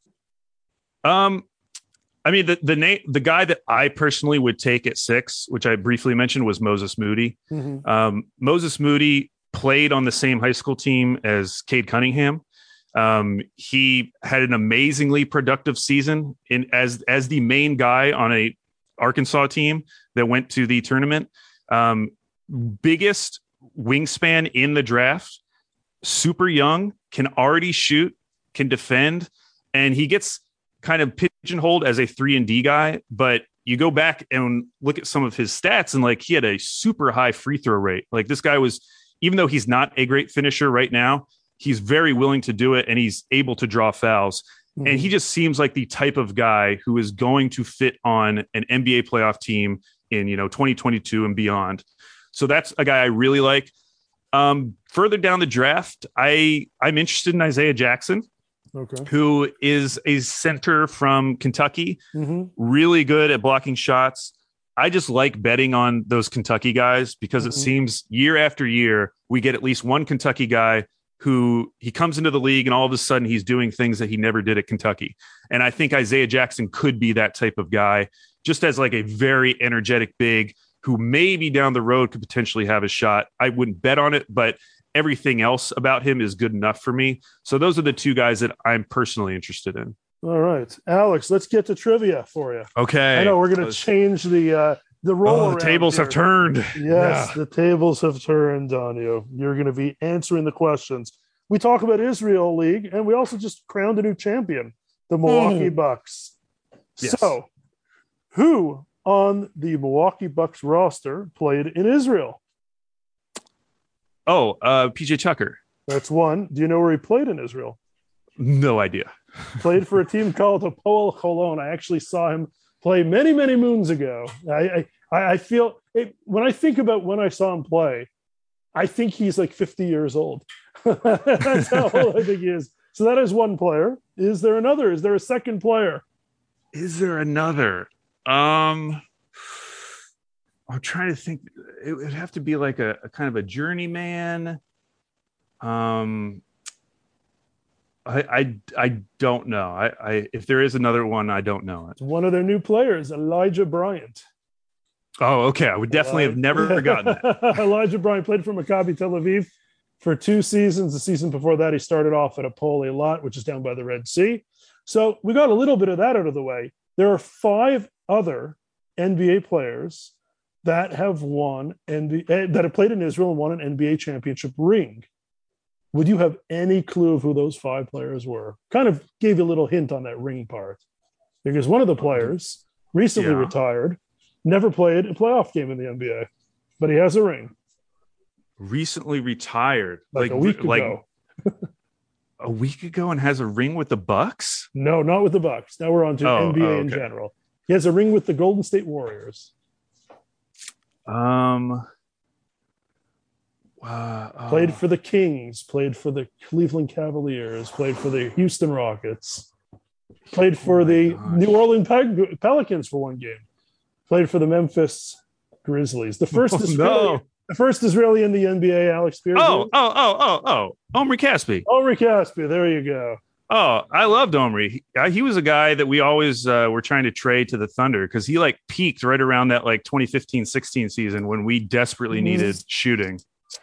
Um, I mean, the the name, the guy that I personally would take at six, which I briefly mentioned, was Moses Moody. Mm-hmm. Um, Moses Moody played on the same high school team as Cade Cunningham. Um, he had an amazingly productive season in as as the main guy on a Arkansas team that went to the tournament. Um, biggest wingspan in the draft, super young, can already shoot, can defend, and he gets kind of pigeonholed as a three and D guy. But you go back and look at some of his stats, and like he had a super high free throw rate. Like this guy was, even though he's not a great finisher right now, he's very willing to do it, and he's able to draw fouls. Mm-hmm. And he just seems like the type of guy who is going to fit on an N B A playoff team in, you know, twenty twenty-two and beyond. So that's a guy I really like. Um, further down the draft, I, I'm interested in Isaiah Jackson, okay, who is a center from Kentucky, mm-hmm. really good at blocking shots. I just like betting on those Kentucky guys because mm-hmm. it seems year after year, we get at least one Kentucky guy who he comes into the league and all of a sudden he's doing things that he never did at Kentucky. And I think Isaiah Jackson could be that type of guy, just as like a very energetic big who maybe down the road could potentially have a shot. I wouldn't bet on it, but everything else about him is good enough for me. So those are the two guys that I'm personally interested in. All right, Alex, let's get to trivia for you. Okay. I know we're going to change the, uh, the role. Oh, the tables here. have turned. Yes, yeah. The tables have turned on you. You're going to be answering the questions. We talk about Israel League, and we also just crowned a new champion, the Milwaukee mm. Bucks. Yes. So, who on the Milwaukee Bucks roster played in Israel? Oh, uh, P J Tucker. That's one. Do you know where he played in Israel? No idea. Played for a team called Hapoel Holon. I actually saw him play many, many moons ago. I I, I feel it, when I think about when I saw him play, I think he's like fifty years old. That's how old I think he is. So that is one player. Is there another? Is there a second player? Is there another? Um, I'm trying to think. It would have to be like a, a kind of a journeyman. Um, I, I, I don't know. I, I, if there is another one, I don't know it. One of their new players, Elijah Bryant. Oh, okay. I would definitely Elijah. have never forgotten that. Elijah Bryant played for Maccabi Tel Aviv for two seasons. The season before that, he started off at Hapoel Eilat, which is down by the Red Sea. So we got a little bit of that out of the way. There are five other N B A players that have won N B A that have played in Israel and won an N B A championship ring. Would you have any clue of who those five players were? Kind of gave you a little hint on that ring part, because one of the players recently yeah. retired, never played a playoff game in the N B A, but he has a ring. Recently retired, like, like a week like, ago. A week ago, and has a ring with the Bucks? No, not with the Bucks. Now we're on to oh, N B A oh, okay. in general. He has a ring with the Golden State Warriors. Um, uh, oh. Played for the Kings, played for the Cleveland Cavaliers, played for the Houston Rockets, played for oh the gosh. New Orleans Pel- Pelicans for one game, played for the Memphis Grizzlies. The first oh, Israeli, no. the first Israeli in the N B A, Alex Spears. Oh, oh, oh, oh, oh, Omri Caspi. Omri Caspi, there you go. Oh, I loved Omri. He, he was a guy that we always uh, were trying to trade to the Thunder because he like peaked right around that like twenty fifteen sixteen season when we desperately mm-hmm. needed shooting.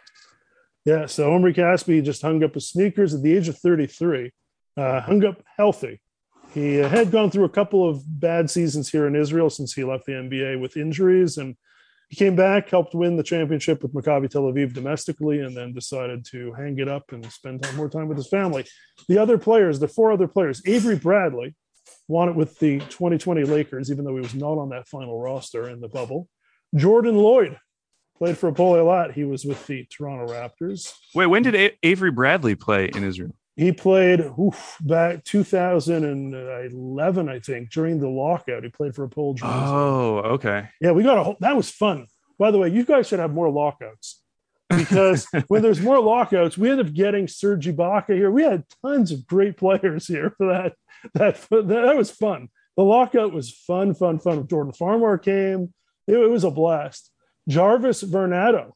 Yeah, so Omri Caspi just hung up his sneakers at the age of thirty-three, uh, hung up healthy. He uh, had gone through a couple of bad seasons here in Israel since he left the N B A with injuries, and he came back, helped win the championship with Maccabi Tel Aviv domestically, and then decided to hang it up and spend time, more time with his family. The other players, the four other players, Avery Bradley won it with the twenty twenty Lakers, even though he was not on that final roster in the bubble. Jordan Lloyd played for Hapoel Eilat. He was with the Toronto Raptors. Wait, when did A- Avery Bradley play in Israel? He played oof, back two thousand eleven, I think, during the lockout. He played for Hapoel Jerusalem. Oh, okay. Yeah, we got a whole, that was fun. By the way, you guys should have more lockouts, because when there's more lockouts, we end up getting Serge Ibaka here. We had tons of great players here for that. That that was fun. The lockout was fun, fun, fun. Jordan Farmar came. It, it was a blast. Jarvis Varnado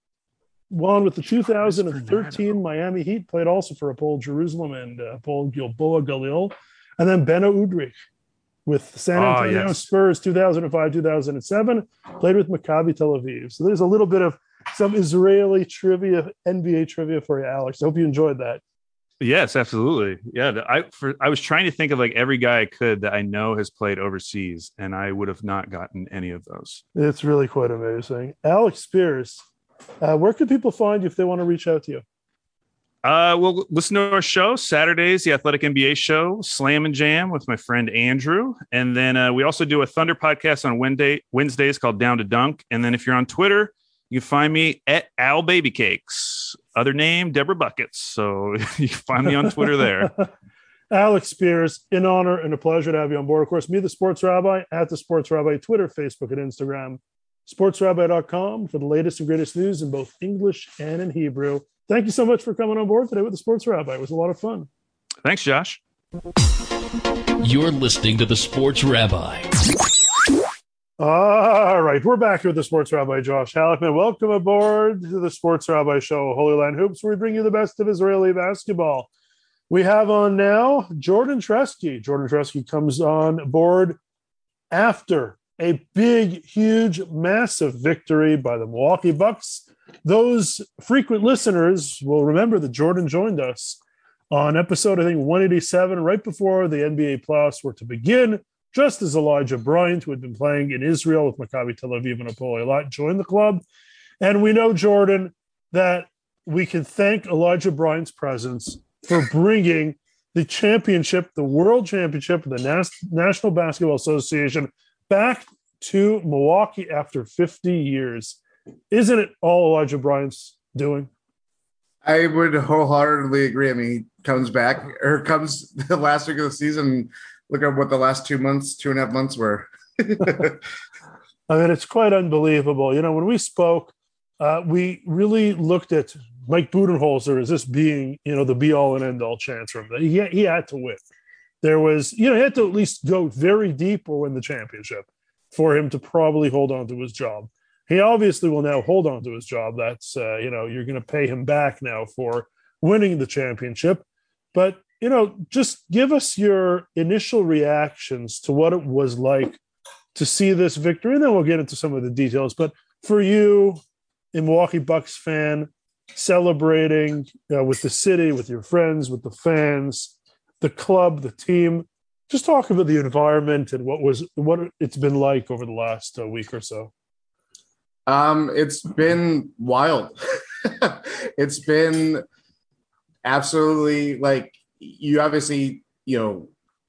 won with the two thousand thirteen Miami Heat, played also for Hapoel Jerusalem and uh, Hapoel Gilboa Galil. And then Beno Udrich with San Antonio oh, yes. Spurs two thousand five, two thousand seven, played with Maccabi Tel Aviv. So there's a little bit of some Israeli trivia, N B A trivia for you, Alex. I hope you enjoyed that. Yes, absolutely. Yeah, I for, I was trying to think of like every guy I could that I know has played overseas, and I would have not gotten any of those. It's really quite amazing. Alex Spears, uh, where could people find you if they want to reach out to you? Uh, well, listen to our show Saturdays, the Athletic N B A show, Slam and Jam with my friend Andrew, and then uh, we also do a Thunder podcast on Wednesday Wednesdays called Down to Dunk. And then if you're on Twitter, you can find me at Al Baby Cakes. Other name, Deborah Buckets. So you can find me on Twitter there. Alex Spears, in honor and a pleasure to have you on board. Of course, me, the Sports Rabbi, at the Sports Rabbi, Twitter, Facebook, and Instagram. sports rabbi dot com for the latest and greatest news in both English and in Hebrew. Thank you so much for coming on board today with the Sports Rabbi. It was a lot of fun. Thanks, Josh. You're listening to the Sports Rabbi. All right, we're back here with the Sports Rabbi, Josh Halleckman. Welcome aboard to the Sports Rabbi Show, Holy Land Hoops, where we bring you the best of Israeli basketball. We have on now Jordan Tresky. Jordan Tresky comes on board after a big, huge, massive victory by the Milwaukee Bucks. Those frequent listeners will remember that Jordan joined us on episode, I think, one eighty-seven, right before the N B A playoffs were to begin, just as Elijah Bryant, who had been playing in Israel with Maccabi Tel Aviv and Hapoel Eilat, joined the club. And we know, Jordan, that we can thank Elijah Bryant's presence for bringing the championship, the world championship of the Nas- National Basketball Association back to Milwaukee after fifty years. Isn't it all Elijah Bryant's doing? I would wholeheartedly agree. I mean, he comes back, or comes the last week of the season. Look at what the last two months, two and a half months were. I mean, it's quite unbelievable. You know, when we spoke, uh, we really looked at Mike Budenholzer as this being, you know, the be-all and end-all chance for him. He, he had to win. There was, you know, he had to at least go very deep or win the championship for him to probably hold on to his job. He obviously will now hold on to his job. That's, uh, you know, you're going to pay him back now for winning the championship. But, you know, just give us your initial reactions to what it was like to see this victory, and then we'll get into some of the details. But for you, a Milwaukee Bucks fan, celebrating uh, with the city, with your friends, with the fans, the club, the team, just talk about the environment and what was what it's been like over the last uh, week or so. Um, it's been wild. It's been absolutely, like, you obviously, you know,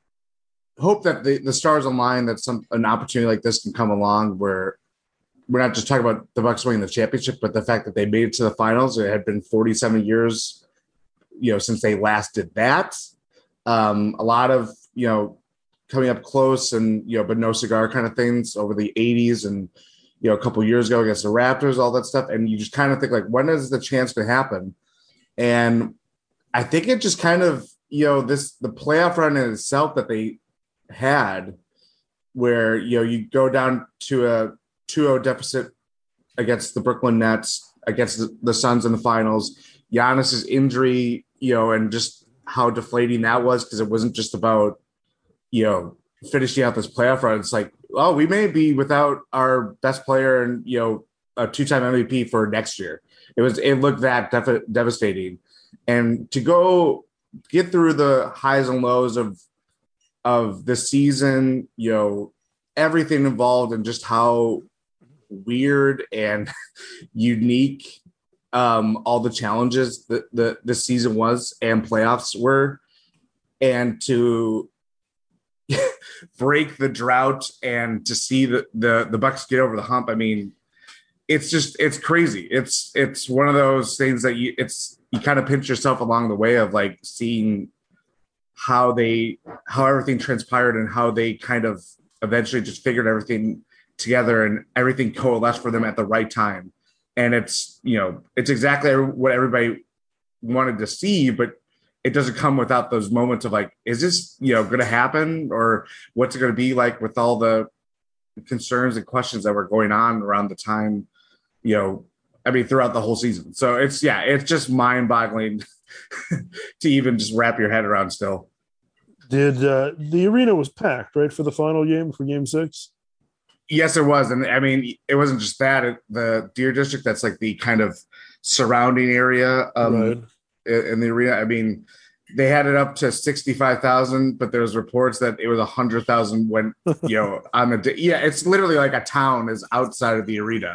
hope that the, the stars align, that some an opportunity like this can come along where we're not just talking about the Bucks winning the championship, but the fact that they made it to the finals. It had been forty-seven years, you know, since they last did that. Um, a lot of, you know, coming up close and, you know, but no cigar kind of things over the eighties and, you know, a couple of years ago against the Raptors, all that stuff. And you just kind of think, like, when is the chance to happen? And I think it just kind of, you know, this, the playoff run in itself that they had, where, you know, you go down to a two oh deficit against the Brooklyn Nets, against the, the Suns in the finals, Giannis's injury, you know, and just how deflating that was, because it wasn't just about, you know, finishing out this playoff run. It's like, oh, we may be without our best player and, you know, a two-time M V P for next year. It was, it looked that def- devastating. And to go get through the highs and lows of, of the season, you know, everything involved, and just how weird and unique um, all the challenges that the, the season was and playoffs were, and to break the drought and to see the, the, the Bucks get over the hump. I mean, it's just, it's crazy. It's, it's one of those things that you, it's, you kind of pinch yourself along the way of, like, seeing how they, how everything transpired and how they kind of eventually just figured everything together and everything coalesced for them at the right time. And it's, you know, it's exactly what everybody wanted to see, but it doesn't come without those moments of, like, is this, you know, going to happen, or what's it going to be like, with all the concerns and questions that were going on around the time, you know, I mean, throughout the whole season. So it's, yeah, it's just mind boggling to even just wrap your head around still. Did uh, the arena was packed, right, for the final game, for game six? Yes, it was. And I mean, it wasn't just that. It, the Deer District, that's like the kind of surrounding area um, right. in the arena. I mean, they had it up to sixty-five thousand, but there's reports that it was one hundred thousand when, you know, on the day. Yeah, it's literally like a town is outside of the arena.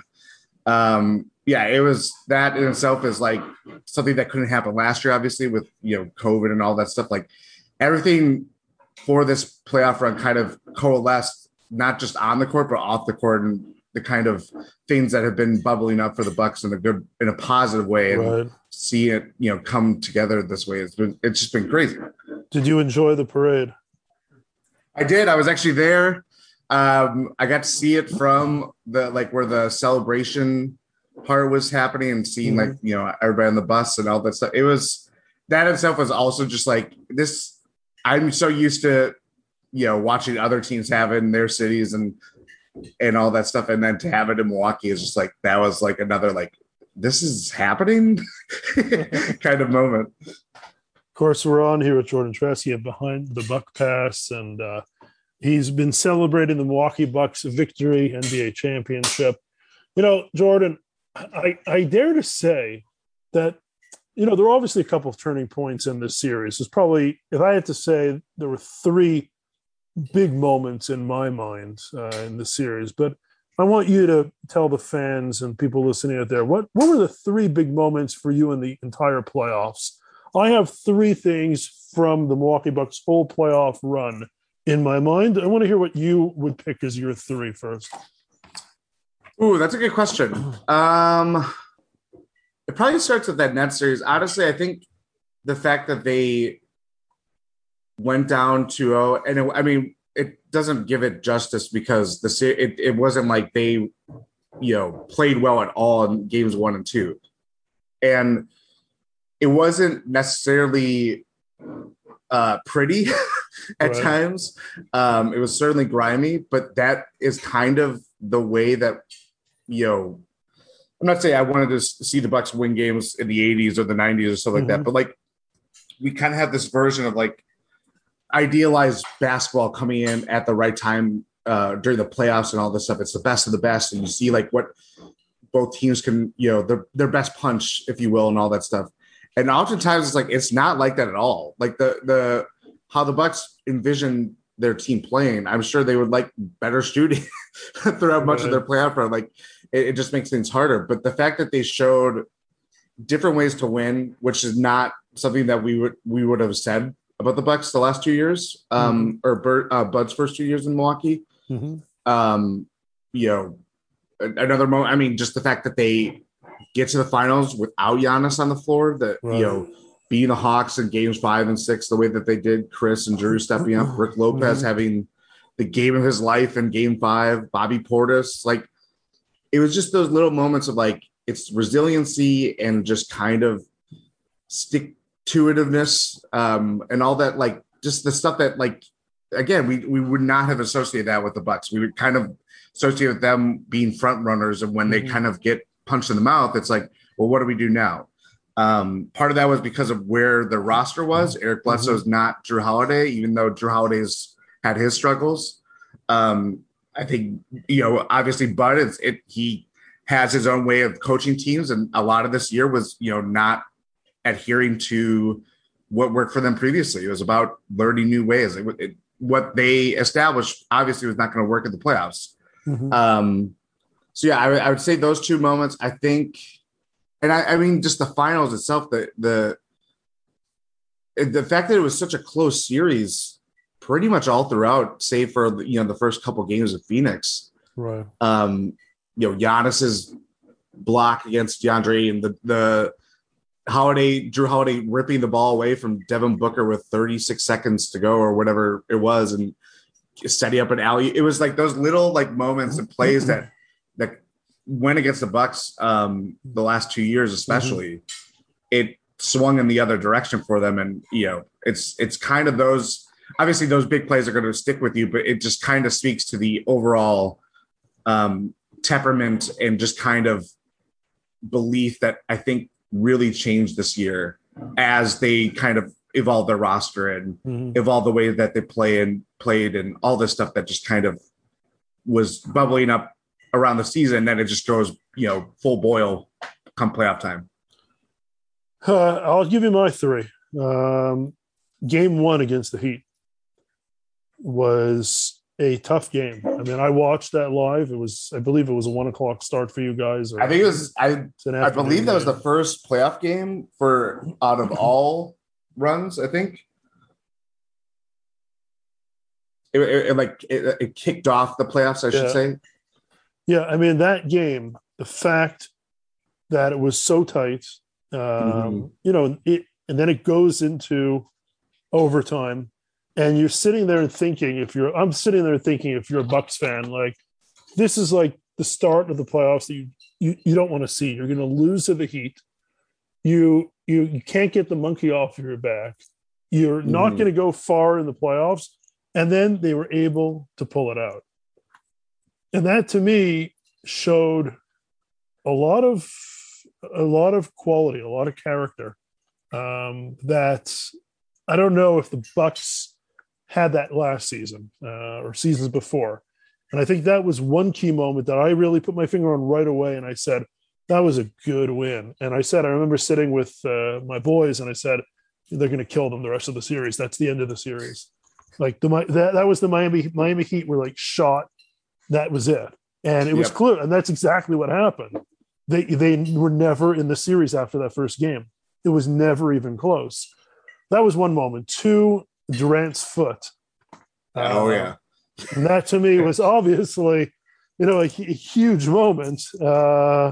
Um, yeah, it was, that in itself is like something that couldn't happen last year, obviously, with, you know, COVID and all that stuff. Like, everything for this playoff run kind of coalesced, not just on the court, but off the court, and the kind of things that have been bubbling up for the Bucks in a good, in a positive way, and right. see it, you know, come together this way. It's been, it's just been crazy. Did you enjoy the parade? I did. I was actually there. Um, I got to see it from the like where the celebration part was happening and seeing mm-hmm. like, you know, everybody on the bus and all that stuff. It was that itself was also just like this. I'm so used to, you know, watching other teams have it in their cities and and all that stuff. And then to have it in Milwaukee is just like that was like another like this is happening kind of moment. Of course, we're on here with Jordan Treske behind the Buck Pass, and uh, he's been celebrating the Milwaukee Bucks victory, N B A championship. You know, Jordan, I, I dare to say that, you know, there are obviously a couple of turning points in this series. There's probably, if I had to say, there were three big moments in my mind uh, in the series. But I want you to tell the fans and people listening out there, what, what were the three big moments for you in the entire playoffs? I have three things from the Milwaukee Bucks' whole playoff run in my mind. I want to hear what you would pick as your three first. Ooh, that's a good question. Um, it probably starts with that Nets series. Honestly, I think the fact that they went down two oh, and it, I mean, it doesn't give it justice because the it, it wasn't like they, you know, played well at all in games one and two. And it wasn't necessarily uh, pretty at right. times. Um, it was certainly grimy, but that is kind of the way that, you know, I'm not saying I wanted to see the Bucks win games in the eighties or the nineties or stuff like mm-hmm. that, but like we kind of have this version of like idealized basketball coming in at the right time uh, during the playoffs and all this stuff. It's the best of the best, and you see like what both teams can, you know, their their best punch, if you will, and all that stuff. And oftentimes it's like it's not like that at all. Like the the how the Bucks envision their team playing, I'm sure they would like better shooting throughout much right. of their playoff run. Like it, it just makes things harder. But the fact that they showed different ways to win, which is not something that we would we would have said about the Bucks the last two years, um, mm-hmm. or Bert, uh, Bud's first two years in Milwaukee. Mm-hmm. Um, you know, another moment. I mean, just the fact that they get to the finals without Giannis on the floor, that right. you know, being the Hawks in games five and six, the way that they did, Chris and Drew stepping up, Rick Lopez mm-hmm. having the game of his life in game five, Bobby Portis, like it was just those little moments of like, it's resiliency and just kind of stick to itiveness um, and all that, like just the stuff that like, again, we, we would not have associated that with the Bucks. We would kind of associate with them being front runners. And when mm-hmm. they kind of get punched in the mouth, it's like, well, what do we do now? Um, part of that was because of where the roster was. Eric Bledsoe's mm-hmm. not Drew Holiday, even though Drew Holiday's had his struggles. Um, I think, you know, obviously Bud, it's, it, he has his own way of coaching teams. And a lot of this year was, you know, not adhering to what worked for them previously. It was about learning new ways. It, it, what they established obviously was not going to work in the playoffs. Mm-hmm. Um, so yeah, I, I would say those two moments, I think, and I, I mean, just the finals itself, the, the, the fact that it was such a close series pretty much all throughout, save for, you know, the first couple games of Phoenix, right. Um, you know, Giannis's block against DeAndre and the, the, Holiday, Drew Holiday ripping the ball away from Devin Booker with thirty-six seconds to go or whatever it was, and setting up an alley. It was like those little like moments and plays that that went against the Bucks um, the last two years, especially. Mm-hmm. It swung in the other direction for them, and you know, it's it's kind of those. Obviously, those big plays are going to stick with you, but it just kind of speaks to the overall um, temperament and just kind of belief that I think really changed this year as they kind of evolve their roster and mm-hmm. evolve the way that they play and played and all this stuff that just kind of was bubbling up around the season. Then it just goes, you know, full boil come playoff time. Uh, I'll give you my three. Um, game one against the Heat was a tough game. I mean, I watched that live. It was, I believe it was a one o'clock start for you guys. Or I think it was, I, I believe that was the first playoff game for out of all runs, I think. It, it, it like, it, it kicked off the playoffs, I should yeah. say. Yeah. I mean, that game, the fact that it was so tight, um, mm-hmm. you know, it, and then it goes into overtime, and you're sitting there and thinking, if you're, I'm sitting there thinking, if you're a Bucks fan, like this is like the start of the playoffs that you you, you don't want to see. You're going to lose to the Heat. You you you can't get the monkey off your back. You're mm. not going to go far in the playoffs, and then they were able to pull it out, and that to me showed a lot of a lot of quality, a lot of character. Um, that I don't know if the Bucks had that last season uh, or seasons before. And I think that was one key moment that I really put my finger on right away. And I said, that was a good win. And I said, I remember sitting with uh, my boys and I said, they're going to kill them the rest of the series. That's the end of the series. Like the that, that was the Miami Miami Heat were like shot. That was it. And it yep. was clear. And that's exactly what happened. They they were never in the series after that first game. It was never even close. That was one moment. Two, Durant's foot. Oh, uh, yeah. And that to me was obviously, you know, a, a huge moment uh,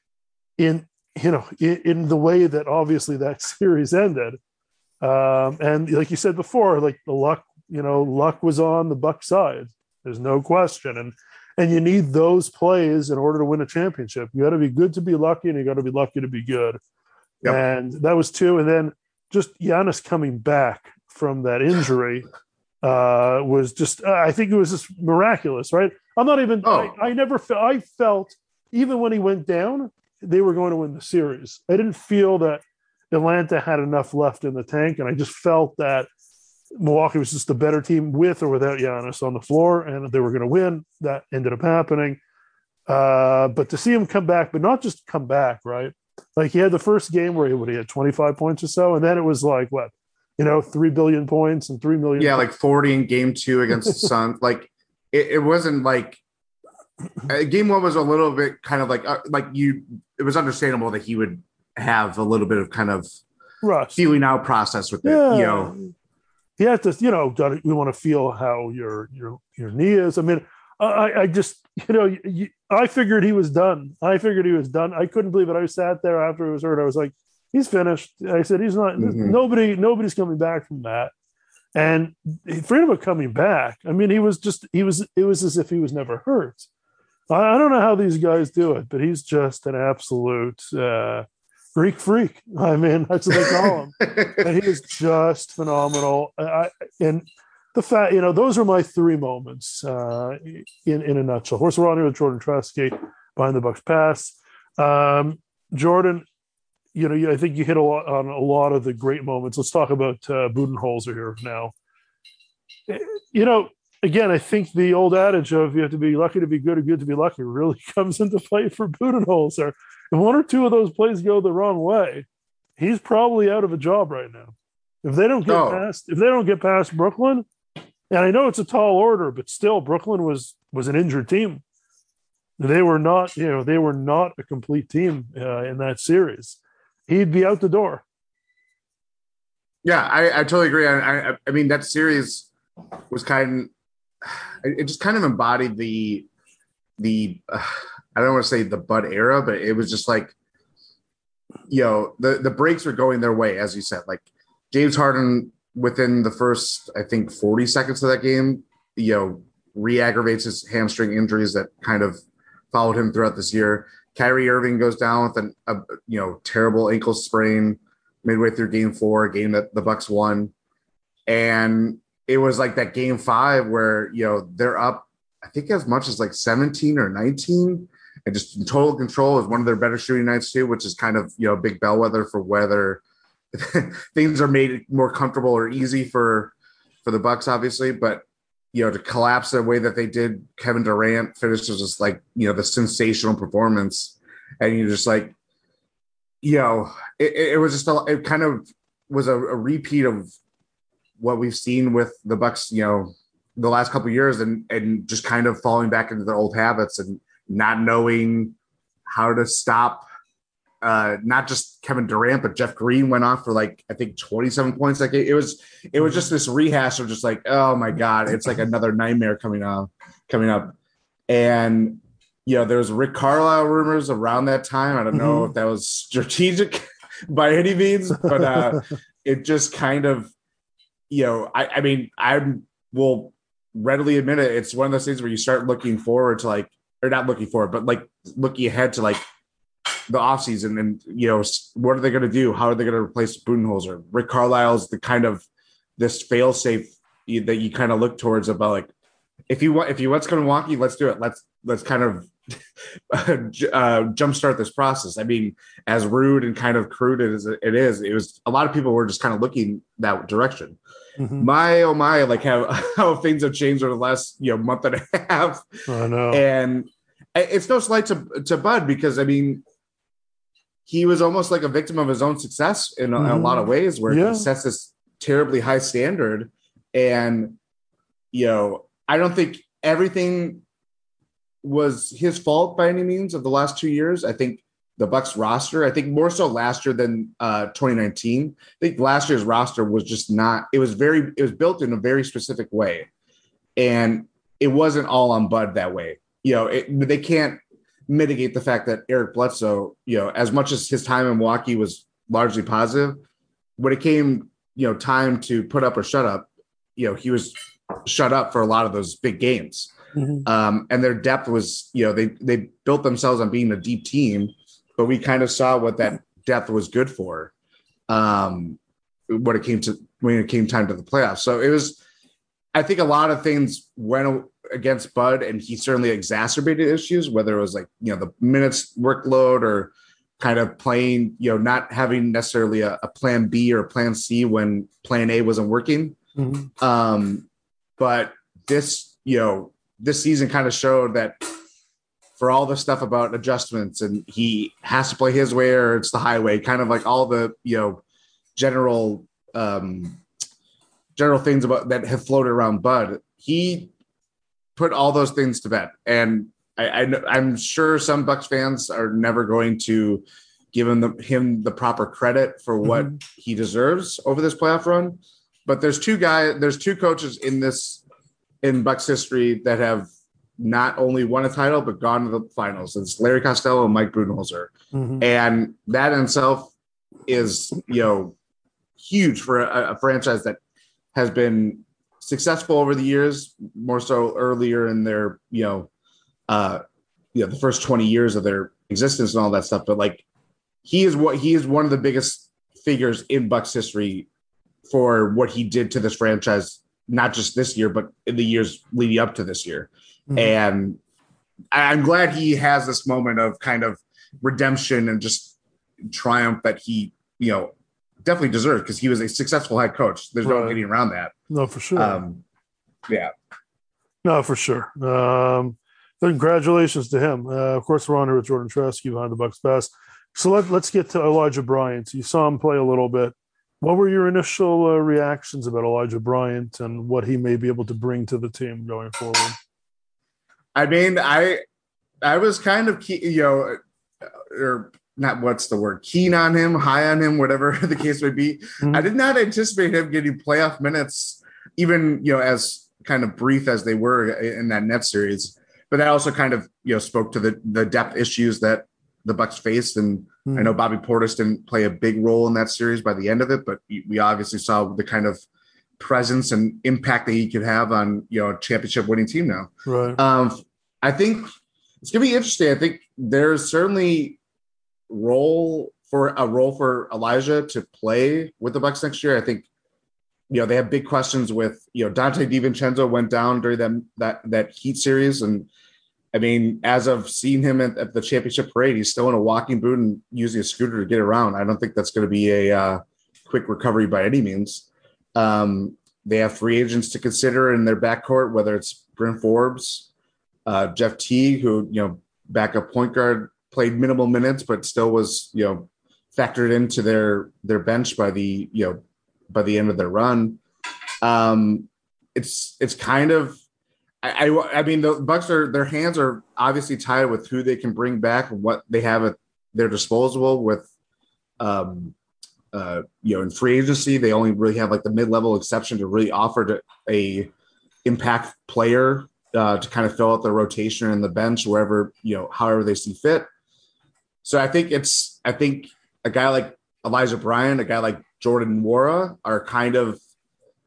in, you know, in, in the way that obviously that series ended. Um, and like you said before, like the luck, you know, luck was on the Bucs side. There's no question. And and you need those plays in order to win a championship. You got to be good to be lucky, and you got to be lucky to be good. Yep. And that was two. And then just Giannis coming back from that injury uh, was just, uh, I think it was just miraculous, right? I'm not even, oh. I, I never felt, I felt, even when he went down, they were going to win the series. I didn't feel that Atlanta had enough left in the tank. And I just felt that Milwaukee was just a better team with or without Giannis on the floor, and they were going to win. That ended up happening. Uh, but to see him come back, but not just come back, right? Like he had the first game where he, what, he had twenty-five points or so, and then it was like, what, you know, three billion points and three million. Yeah, points. Like forty in game two against the Suns. Like it, it wasn't like uh, game one was a little bit kind of like, uh, like you, it was understandable that he would have a little bit of kind of Rush. feeling out process with yeah. it, you know. He had to, you know, we want to feel how your your your knee is. I mean, I, I just, you know, you, I figured he was done. I figured he was done. I couldn't believe it. I sat there after he was hurt. I was like, he's finished. I said, he's not, mm-hmm. nobody, nobody's coming back from that. And for him coming back, I mean, he was just, he was, it was as if he was never hurt. I, I don't know how these guys do it, but he's just an absolute, uh, Greek freak. I mean, that's what they call him. And he is just phenomenal. I, and the fact, you know, those are my three moments uh, in, in a nutshell. Horse Ronnie with Jordan Tresky behind the Bucks pass. Um, Jordan, you know, I think you hit a lot on a lot of the great moments. Let's talk about uh, Budenholzer here now. You know, again, I think the old adage of you have to be lucky to be good or good to be lucky really comes into play for Budenholzer. If one or two of those plays go the wrong way, he's probably out of a job right now. If they don't get oh. past, if they don't get past Brooklyn, and I know it's a tall order, but still, Brooklyn was was an injured team. They were not, you know, they were not a complete team uh, in that series. He'd be out the door. Yeah, I, I totally agree. I, I, I mean, that series was kind of, it just kind of embodied the the. Uh, I don't want to say the Bud era, but it was just like, you know, the, the breaks were going their way, as you said. Like James Harden, within the first, I think, forty seconds of that game, you know, re-aggravates his hamstring injuries that kind of followed him throughout this year. Kyrie Irving goes down with an, a, you know, terrible ankle sprain midway through game four, a game that the Bucks won. And it was like that game five where, you know, they're up, I think as much as like seventeen or nineteen. And just in total control is one of their better shooting nights too, which is kind of, you know, a big bellwether for whether things are made more comfortable or easy for for the Bucks, obviously. But, you know, to collapse the way that they did, Kevin Durant finishes just like, you know, the sensational performance. And you're just like, you know, it, it was just, a, it kind of was a, a repeat of what we've seen with the Bucks, you know, the last couple of years and, and just kind of falling back into their old habits and not knowing how to stop uh, not just Kevin Durant, but Jeff Green went off for like, I think twenty-seven points. Like it was, it was just this rehash of just like, oh my God, it's like another nightmare coming up, coming up. And, you know, there was Rick Carlisle rumors around that time. I don't know mm-hmm. if that was strategic by any means, but uh, it just kind of, you know, I, I mean, I will readily admit it. It's one of those things where you start looking forward to like, or not looking forward, but like looking ahead to like the offseason and, you know, what are they going to do? How are they going to replace Budenholzer? Rick Carlisle's the kind of this fail safe that you kind of look towards about like, if you want, if you want to go to Milwaukee, let's do it. Let's, let's kind of uh, jumpstart this process. I mean, as rude and kind of crude as it is, it was a lot of people were just kind of looking that direction. Mm-hmm. My, oh my, like how, how things have changed over the last, you know, month and a half. I know. And it's no slight to, to Bud because I mean, he was almost like a victim of his own success in a, mm-hmm. in a lot of ways where yeah. he sets this terribly high standard. And, you know, I don't think everything was his fault by any means of the last two years. I think the Bucks roster, I think more so last year than uh, twenty nineteen. I think last year's roster was just not, it was very, it was built in a very specific way. And it wasn't all on Bud that way. You know, it, they can't mitigate the fact that Eric Bledsoe, you know, as much as his time in Milwaukee was largely positive, when it came, you know, time to put up or shut up, you know, he was shut up for a lot of those big games. Mm-hmm. Um, and their depth was, you know, they, they built themselves on being a deep team, but we kind of saw what that depth was good for um, when it came to, when it came time to the playoffs. So it was, I think a lot of things went against Bud and he certainly exacerbated issues, whether it was like, you know, the minutes workload or kind of playing, you know, not having necessarily a, a plan B or a plan C when plan A wasn't working. Mm-hmm. Um, but this, you know, this season kind of showed that for all the stuff about adjustments and he has to play his way or it's the highway, kind of like all the, you know, general, um, general things about that have floated around Bud. He put all those things to bed. And I, I, I'm sure some Bucks fans are never going to give him the, him the proper credit for what mm-hmm. he deserves over this playoff run. But there's two guys, there's two coaches in this, in Bucks history that have not only won a title, but gone to the finals. It's Larry Costello and Mike Budenholzer. Mm-hmm. And that in itself is, you know, huge for a, a franchise that has been successful over the years, more so earlier in their, you know, uh, you know, the first twenty years of their existence and all that stuff. But like, he is what he is one of the biggest figures in Bucks history for what he did to this franchise, not just this year, but in the years leading up to this year. Mm-hmm. And I'm glad he has this moment of kind of redemption and just triumph that he, you know, definitely deserved because he was a successful head coach. There's right. no getting around that. No, for sure. Um, yeah. No, for sure. Um, congratulations to him. Uh, of course, we're on here with Jordan Tresky behind the Bucks Best. So let, let's get to Elijah Bryant. You saw him play a little bit. What were your initial uh, reactions about Elijah Bryant and what he may be able to bring to the team going forward? I mean, I I was kind of, key, you know, or not what's the word, keen on him, high on him, whatever the case may be. Mm-hmm. I did not anticipate him getting playoff minutes, even, you know, as kind of brief as they were in that Nets series. But that also kind of, you know, spoke to the the depth issues that the Bucks faced. And mm-hmm. I know Bobby Portis didn't play a big role in that series by the end of it, but we obviously saw the kind of presence and impact that he could have on, you know, a championship winning team now. Right. Um, I think it's going to be interesting. I think there's certainly role for a role for Elijah to play with the Bucks next year. I think, you know, they have big questions with, you know, Dante DiVincenzo went down during that, that, that Heat series. And I mean, as I've seen him at, at the championship parade, he's still in a walking boot and using a scooter to get around. I don't think that's going to be a uh, quick recovery by any means. Um, they have free agents to consider in their backcourt, whether it's Bryn Forbes, uh, Jeff Teague, who, you know, backup point guard, played minimal minutes, but still was, you know, factored into their, their bench by the, you know, by the end of their run. Um, it's, it's kind of, I, I, I mean, the Bucks are, their hands are obviously tied with who they can bring back and what they have at their disposal with, um, uh, you know, in free agency, they only really have like the mid-level exception to really offer to a impact player uh, to kind of fill out the rotation and the bench wherever, you know, however they see fit. So I think it's, I think a guy like Elijah Bryant, a guy like Jordan Nwora are kind of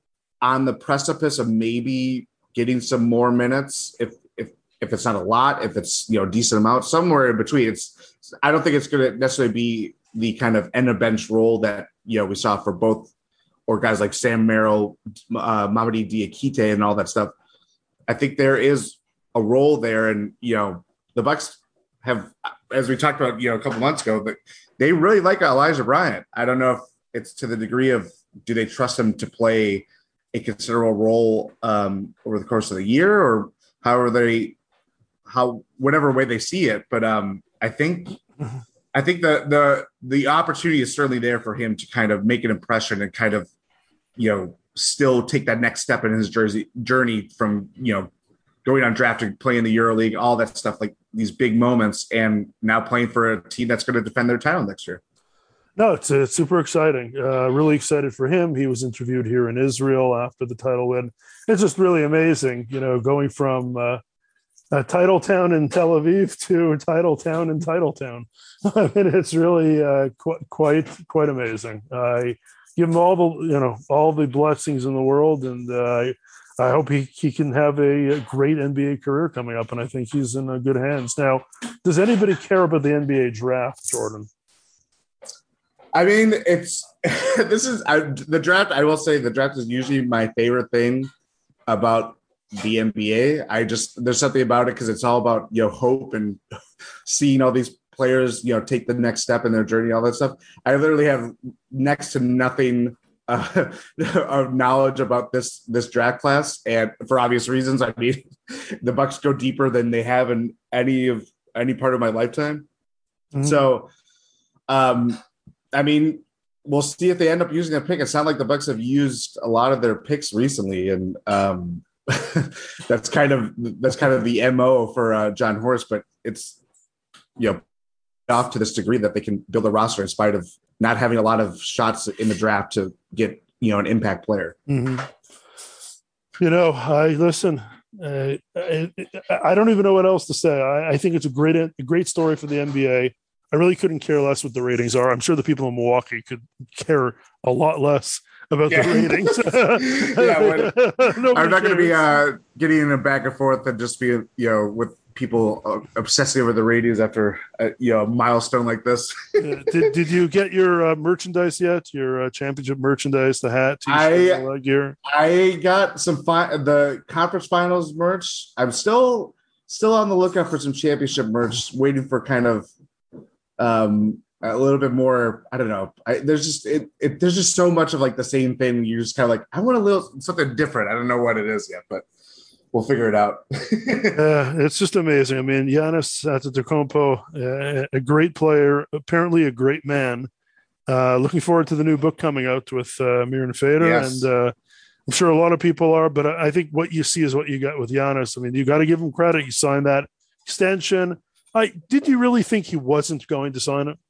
on the precipice of maybe getting some more minutes. If if if it's not a lot, if it's you know a decent amount, somewhere in between. It's I don't think it's going to necessarily be the kind of end of bench role that you know we saw for both or guys like Sam Merrill, uh, Mamadi Diakite, and all that stuff. I think there is a role there, and you know the Bucks have, as we talked about, you know, a couple months ago, but they really like Elijah Bryant. I don't know if it's to the degree of do they trust him to play a considerable role um, over the course of the year, or however they, how whatever way they see it. But um, I think, I think the the the opportunity is certainly there for him to kind of make an impression and kind of, you know, still take that next step in his jersey journey from you know going undrafted, playing the EuroLeague, all that stuff, like these big moments, and now playing for a team that's going to defend their title next year. No, it's, it's super exciting. Uh, really excited for him. He was interviewed here in Israel after the title win. It's just really amazing, you know, going from uh, a title town in Tel Aviv to a title town in Titletown. I mean, it's really uh, qu- quite quite amazing. I give him all the you know all the blessings in the world, and uh, I hope he, he can have a, a great N B A career coming up, and I think he's in uh, good hands. Now, does anybody care about the N B A draft, Jordan? I mean, it's this is I, the draft. I will say the draft is usually my favorite thing about the N B A. I just there's something about it because it's all about you know hope and seeing all these players you know take the next step in their journey, all that stuff. I literally have next to nothing uh, of knowledge about this this draft class, and for obvious reasons. I mean, the Bucks go deeper than they have in any of any part of my lifetime. Mm-hmm. So, um, I mean, we'll see if they end up using a pick. It sounds like the Bucks have used a lot of their picks recently, and um, that's kind of that's kind of the M O for uh, John Horst. But it's you know off to this degree that they can build a roster in spite of not having a lot of shots in the draft to get you know an impact player. Mm-hmm. You know, I listen. Uh, I, I don't even know what else to say. I, I think it's a great a great story for the N B A. I really couldn't care less what the ratings are. I'm sure the people in Milwaukee could care a lot less about yeah. the ratings. yeah, I'm not going to be uh, getting in a back and forth and just be, you know, with people uh, obsessing over the ratings after a, you know, a milestone like this. yeah. Did Did you get your uh, merchandise yet? Your uh, championship merchandise, the hat, t-shirt, I, gear? I got some fi- the conference finals merch. I'm still still on the lookout for some championship merch, waiting for kind of um a little bit more. I don't know. I, there's just it, it. There's just so much of like the same thing. You're just kind of like, I want a little something different. I don't know what it is yet, but we'll figure it out. uh, it's just amazing. I mean, Giannis Antetokounmpo, uh, a great player, apparently a great man. Uh, looking forward to the new book coming out with uh, Miran Fader, yes. and uh, I'm sure a lot of people are. But I think what you see is what you got with Giannis. I mean, you got to give him credit. You signed that extension. I did you really think he wasn't going to sign it?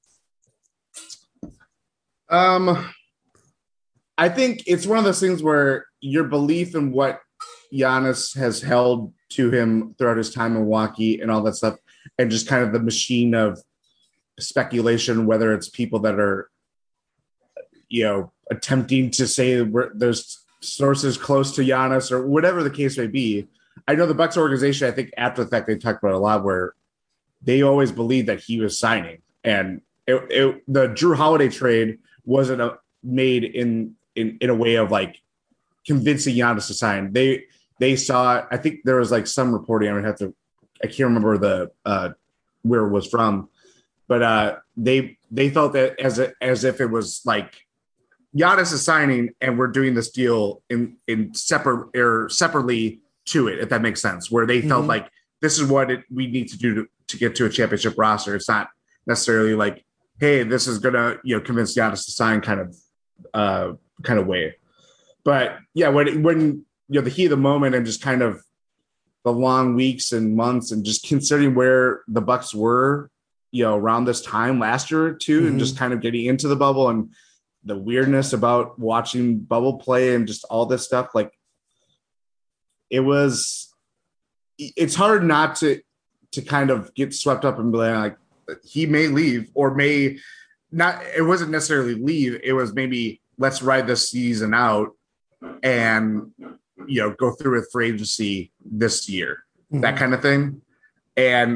Um, I think it's one of those things where your belief in what Giannis has held to him throughout his time in Milwaukee and all that stuff, and just kind of the machine of speculation, whether it's people that are, you know, attempting to say there's sources close to Giannis or whatever the case may be. I know the Bucks organization, I think after the fact, they talked about it a lot where they always believed that he was signing, and it, it, the Drew Holiday trade wasn't a, made in, in in a way of like convincing Giannis to sign. They they saw. I think there was like some reporting. I would have to. I can't remember the uh, where it was from, but uh, they they felt that as a, as if it was like Giannis is signing, and we're doing this deal in in separate or separately to it, if that makes sense. Where they felt mm-hmm. like this is what it, we need to do to, to get to a championship roster. It's not necessarily like, hey, this is gonna you know convince Giannis to sign kind of uh, kind of way. But yeah, when when you know the heat of the moment and just kind of the long weeks and months and just considering where the Bucks were, you know, around this time last year too, mm-hmm. and just kind of getting into the bubble and the weirdness about watching bubble play and just all this stuff, like it was. It's hard not to to kind of get swept up and be like, he may leave or may not. It wasn't necessarily leave. It was maybe let's ride this season out and, you know, go through with free agency this year, mm-hmm. that kind of thing. And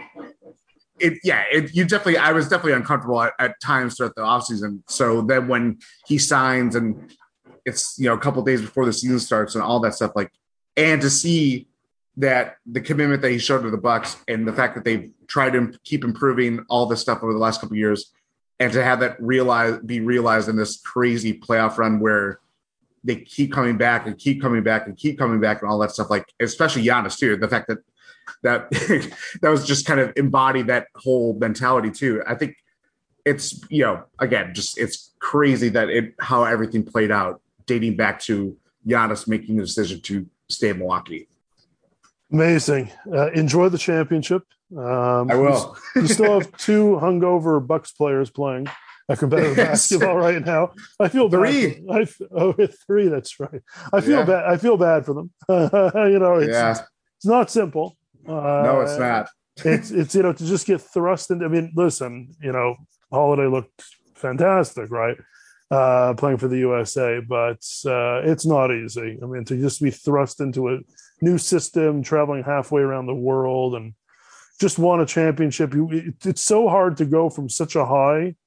it, yeah, it, you definitely, I was definitely uncomfortable at, at times throughout the offseason. So then when he signs and it's, you know, a couple of days before the season starts and all that stuff, like, and to see that the commitment that he showed to the Bucks and the fact that they've tried to keep improving all this stuff over the last couple of years, and to have that realize be realized in this crazy playoff run where they keep coming back and keep coming back and keep coming back and all that stuff, like especially Giannis too, the fact that that that was just kind of embodied that whole mentality too. I think it's, you know, again, just it's crazy that it how everything played out, dating back to Giannis making the decision to stay in Milwaukee. Amazing. Uh, enjoy the championship. Um, I will. You still have two hungover Bucks players playing a competitive Yes. basketball right now. I feel Three. bad. I f- oh, three. That's right. I feel Yeah. bad. I feel bad for them. you know, it's, Yeah. it's it's not simple. Uh, No, it's not. it's it's you know, to just get thrust into. I mean, listen. You know, Holiday looked fantastic, right? Uh, playing for the U S A, but uh, it's not easy. I mean, to just be thrust into a new system, traveling halfway around the world, and just won a championship. You, it, it's so hard to go from such a high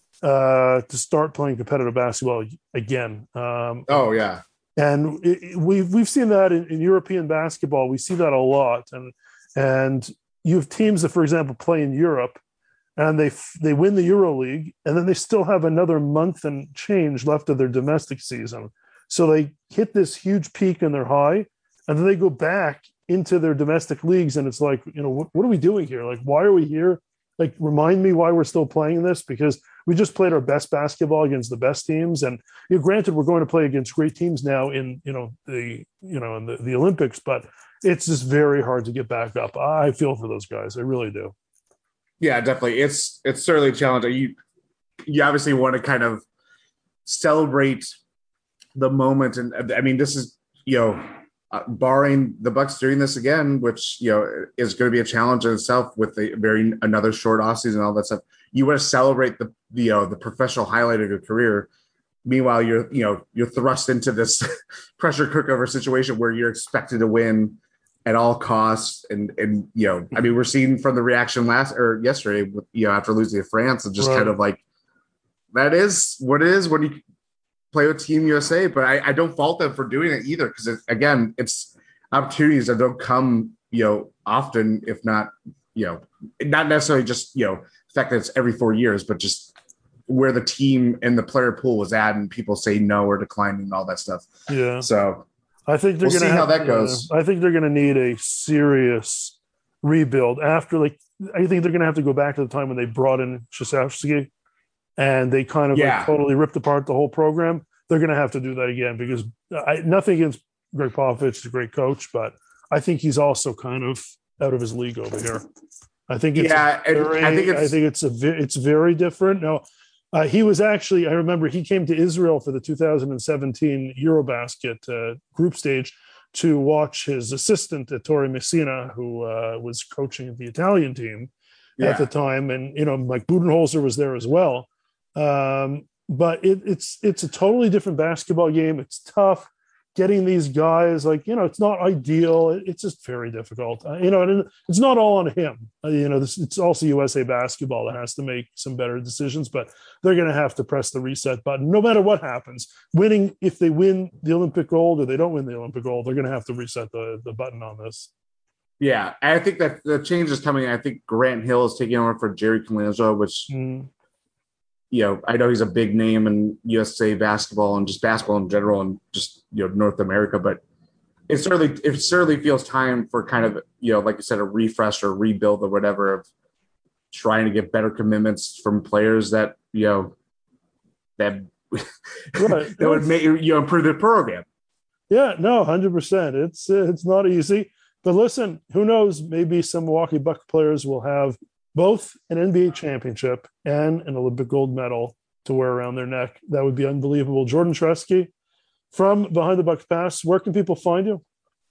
uh, to start playing competitive basketball again. Um, Oh yeah. and it, it- we've we've seen that in, in European basketball. We see that a lot, and and you have teams that, for example, play in Europe, and they f- they win the EuroLeague, and then they still have another month and change left of their domestic season. So they hit this huge peak in their high, and then they go back into their domestic leagues, and it's like, you know, what, what are we doing here? Like, why are we here? Like, remind me why we're still playing this, because we just played our best basketball against the best teams. And you know, granted, we're going to play against great teams now in, you know, the, you know, in the, the Olympics, but it's just very hard to get back up. I feel for those guys. I really do. Yeah, definitely. It's it's certainly a challenge. You you obviously want to kind of celebrate the moment, and I mean, this is, you know, uh, barring the Bucks doing this again, which, you know, is going to be a challenge in itself with the very another short offseason and all that stuff. You want to celebrate the, the you know the professional highlight of your career. Meanwhile, you're you know you're thrust into this pressure cookover situation where you're expected to win at all costs, and and you know, I mean, we're seeing from the reaction last or yesterday, you know, after losing to France, and just Right. kind of like, that is what it is when you play with Team U S A. But I, I don't fault them for doing it either, because it, again, it's opportunities that don't come, you know, often, if not, you know, not necessarily just, you know, the fact that it's every four years, but just where the team and the player pool was at, and people say no or declining and all that stuff. Yeah. So I think they're We'll going to see how have, that goes. uh, I think they're going to need a serious rebuild after, like, I think they're going to have to go back to the time when they brought in Krzyzewski and they kind of Yeah. like totally ripped apart the whole program. They're going to have to do that again, because I, nothing against Greg Popovich, he's a great coach, but I think he's also kind of out of his league over here. I think it's Yeah, and very, I think it's- I think it's a ve- it's very different. No, uh, he was actually, I remember he came to Israel for the two thousand seventeen Eurobasket uh, group stage to watch his assistant at Torre Messina, who uh, was coaching the Italian team yeah. at the time, and you know, Mike Budenholzer was there as well. Um, but it, it's it's a totally different basketball game. It's tough getting these guys, like, you know, it's not ideal. It, it's just very difficult. Uh, you know, and it's not all on him. Uh, you know, this, it's also U S A Basketball that has to make some better decisions, but they're going to have to press the reset button no matter what happens. Winning, if they win the Olympic gold or they don't win the Olympic gold, they're going to have to reset the, the button on this. Yeah, I think that the change is coming. I think Grant Hill is taking over for Jerry Colangelo, which, Mm. you know, I know he's a big name in U S A basketball and just basketball in general and just, you know, North America. But it certainly it certainly feels time for kind of, you know, like you said, a refresh or rebuild or whatever, of trying to get better commitments from players that, you know, that, Right. that would make you know, improve the program. Yeah, no, one hundred percent. It's uh, it's not easy. But listen, who knows? Maybe some Milwaukee Bucks players will have both an N B A championship and an Olympic gold medal to wear around their neck. That would be unbelievable. Jordan Tresky from Behind the Bucks Pass. Where can people find you?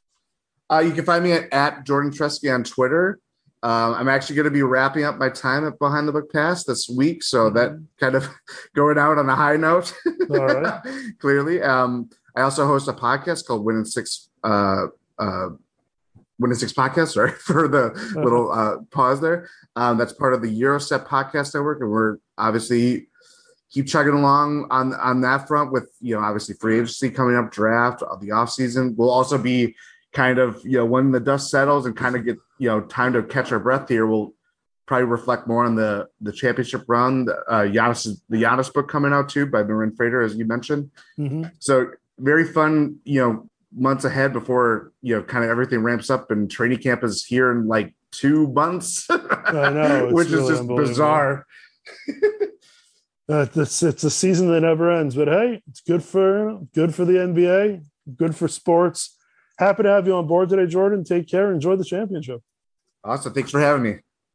Uh, you can find me at, at Jordan Tresky on Twitter. Um, I'm actually going to be wrapping up my time at Behind the Buck Pass this week, so that kind of going out on a high note. All right. Clearly, um, I also host a podcast called Win in Six. Uh, uh, Win in Six podcast. Sorry for the little uh, pause there. Um, that's part of the Euroset podcast network, and we're obviously keep chugging along on on that front with, you know, obviously free agency coming up, draft, the off season. We'll also be kind of, you know, when the dust settles and kind of get, you know, time to catch our breath here, we'll probably reflect more on the the championship run. Uh, Giannis, the Giannis book coming out too by Marin Frater, as you mentioned. Mm-hmm. So very fun, you know, months ahead before, you know, kind of everything ramps up and training camp is here in like two months. I know, which really is just bizarre. Uh, it's, it's a season that never ends, but hey, it's good for good for the N B A, good for sports. Happy to have you on board today, Jordan. Take care. Enjoy the championship. Awesome. Thanks for having me.